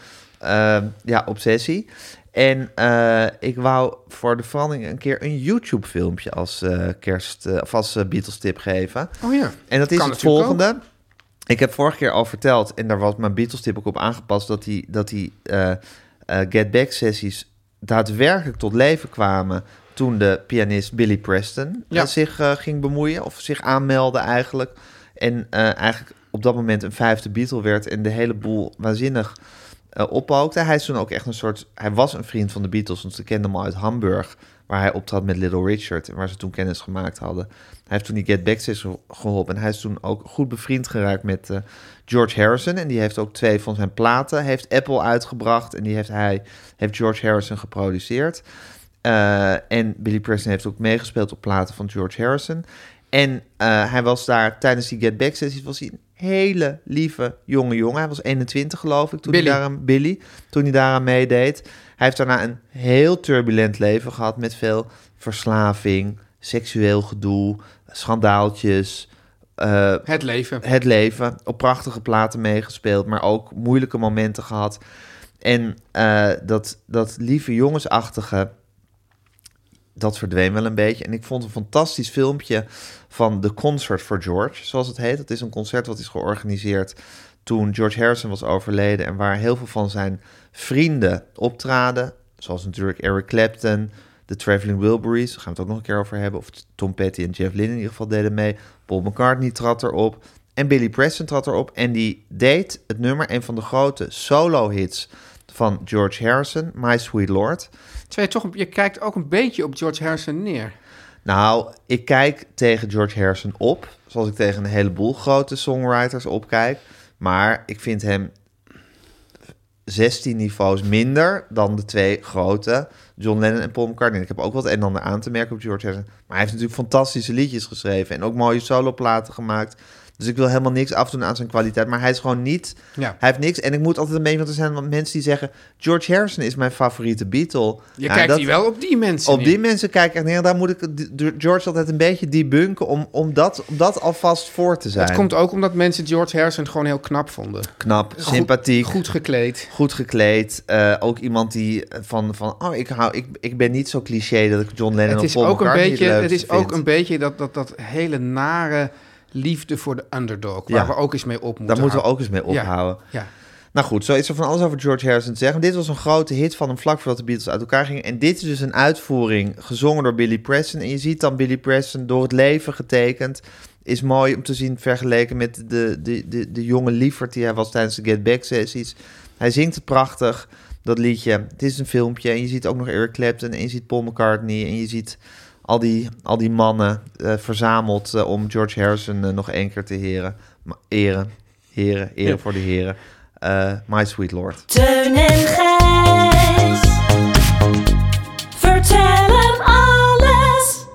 obsessie. En ik wou voor de verandering een keer een YouTube-filmpje als Beatles-tip geven. Oh ja. En dat is het volgende. Ook. Ik heb vorige keer al verteld, en daar was mijn Beatles-tip ook op aangepast, dat die Get Back-sessies daadwerkelijk tot leven kwamen toen de pianist Billy Preston zich ging bemoeien, of zich aanmeldde eigenlijk. En eigenlijk op dat moment een 5e Beatle werd en de hele boel waanzinnig oppookte. Hij is toen ook echt hij was een vriend van de Beatles, want ze kenden hem al uit Hamburg, waar hij optrad met Little Richard en waar ze toen kennis gemaakt hadden. Hij heeft toen die Get Back sessie geholpen en hij is toen ook goed bevriend geraakt met George Harrison. En die heeft ook 2 van zijn platen, heeft Apple uitgebracht en die heeft George Harrison geproduceerd. En Billy Preston heeft ook meegespeeld op platen van George Harrison. En hij was daar tijdens die Get Back sessies, was hij een hele lieve jonge jongen. Hij was 21 geloof ik toen hij daaraan meedeed. Hij heeft daarna een heel turbulent leven gehad met veel verslaving, seksueel gedoe, schandaaltjes. Het leven. Op prachtige platen meegespeeld, maar ook moeilijke momenten gehad. En dat lieve jongensachtige, dat verdween wel een beetje. En ik vond een fantastisch filmpje van The Concert for George, zoals het heet. Dat is een concert wat is georganiseerd toen George Harrison was overleden en waar heel veel van zijn vrienden optraden. Zoals natuurlijk Eric Clapton, de Traveling Wilburys, daar gaan we het ook nog een keer over hebben. Of Tom Petty en Jeff Lynne in ieder geval deden mee. Paul McCartney trad erop. En Billy Preston trad erop. En die deed het nummer, een van de grote solo-hits van George Harrison, My Sweet Lord. Je kijkt ook een beetje op George Harrison neer. Nou, ik kijk tegen George Harrison op, zoals ik tegen een heleboel grote songwriters opkijk. Maar ik vind hem 16 niveaus minder dan de 2 grote, John Lennon en Paul McCartney. Ik heb ook wat een en ander aan te merken op George Harrison. Maar hij heeft natuurlijk fantastische liedjes geschreven en ook mooie soloplaten gemaakt. Dus ik wil helemaal niks afdoen aan zijn kwaliteit. Maar hij is gewoon niet... Ja. Hij heeft niks. En ik moet altijd een beetje... Want er zijn mensen die zeggen... George Harrison is mijn favoriete Beatle. Je kijkt hier wel op die mensen Op die mensen kijk ik echt neer. Daar moet ik George altijd een beetje debunken... om dat alvast voor te zijn. Het komt ook omdat mensen George Harrison gewoon heel knap vonden. Knap, sympathiek. Goed gekleed. Goed gekleed. Ook iemand die ik ben niet zo cliché dat ik John Lennon of Paul McCartney leuk vind. Het is ook een beetje dat hele nare... liefde voor de underdog, waar we ook eens mee op moeten Daar moeten we ook eens mee ophouden. Ja. Nou goed, zo is er van alles over George Harrison te zeggen. Dit was een grote hit van hem vlak voordat de Beatles uit elkaar gingen. En dit is dus een uitvoering gezongen door Billy Preston. En je ziet dan Billy Preston door het leven getekend. Is mooi om te zien vergeleken met de jonge lieverd die hij was tijdens de Get Back sessies. Hij zingt het prachtig, dat liedje. Het is een filmpje en je ziet ook nog Eric Clapton en je ziet Paul McCartney en je ziet... Al die mannen verzameld om George Harrison nog 1 keer te eren voor de heren. My Sweet Lord. Teun en Gijs. Vertel hem alles.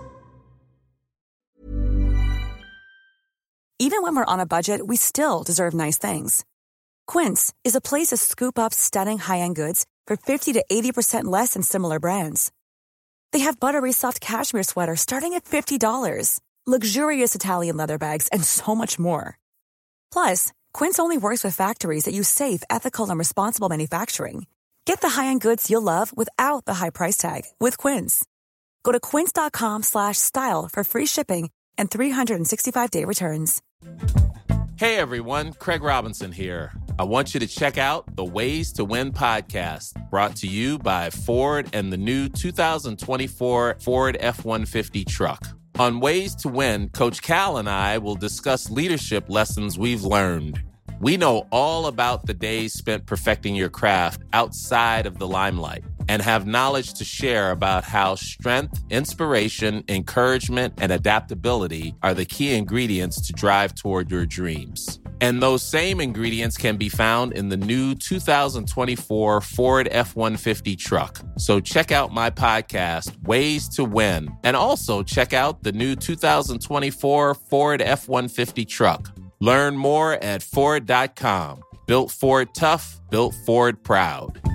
Even when we're on a budget, we still deserve nice things. Quince is a place to scoop up stunning high-end goods for 50 to 80% less than similar brands. They have buttery soft cashmere sweaters starting at $50, luxurious Italian leather bags, and so much more. Plus, Quince only works with factories that use safe, ethical, and responsible manufacturing. Get the high-end goods you'll love without the high price tag with Quince. Go to quince.com/style for free shipping and 365-day returns. Hey everyone, Craig Robinson here. I want you to check out the Ways to Win podcast, brought to you by Ford and the new 2024 Ford F-150 truck. On Ways to Win, Coach Cal and I will discuss leadership lessons we've learned. We know all about the days spent perfecting your craft outside of the limelight and have knowledge to share about how strength, inspiration, encouragement, and adaptability are the key ingredients to drive toward your dreams. And those same ingredients can be found in the new 2024 Ford F-150 truck. So check out my podcast, Ways to Win, and also check out the new 2024 Ford F-150 truck. Learn more at Ford.com. Built Ford tough, built Ford proud.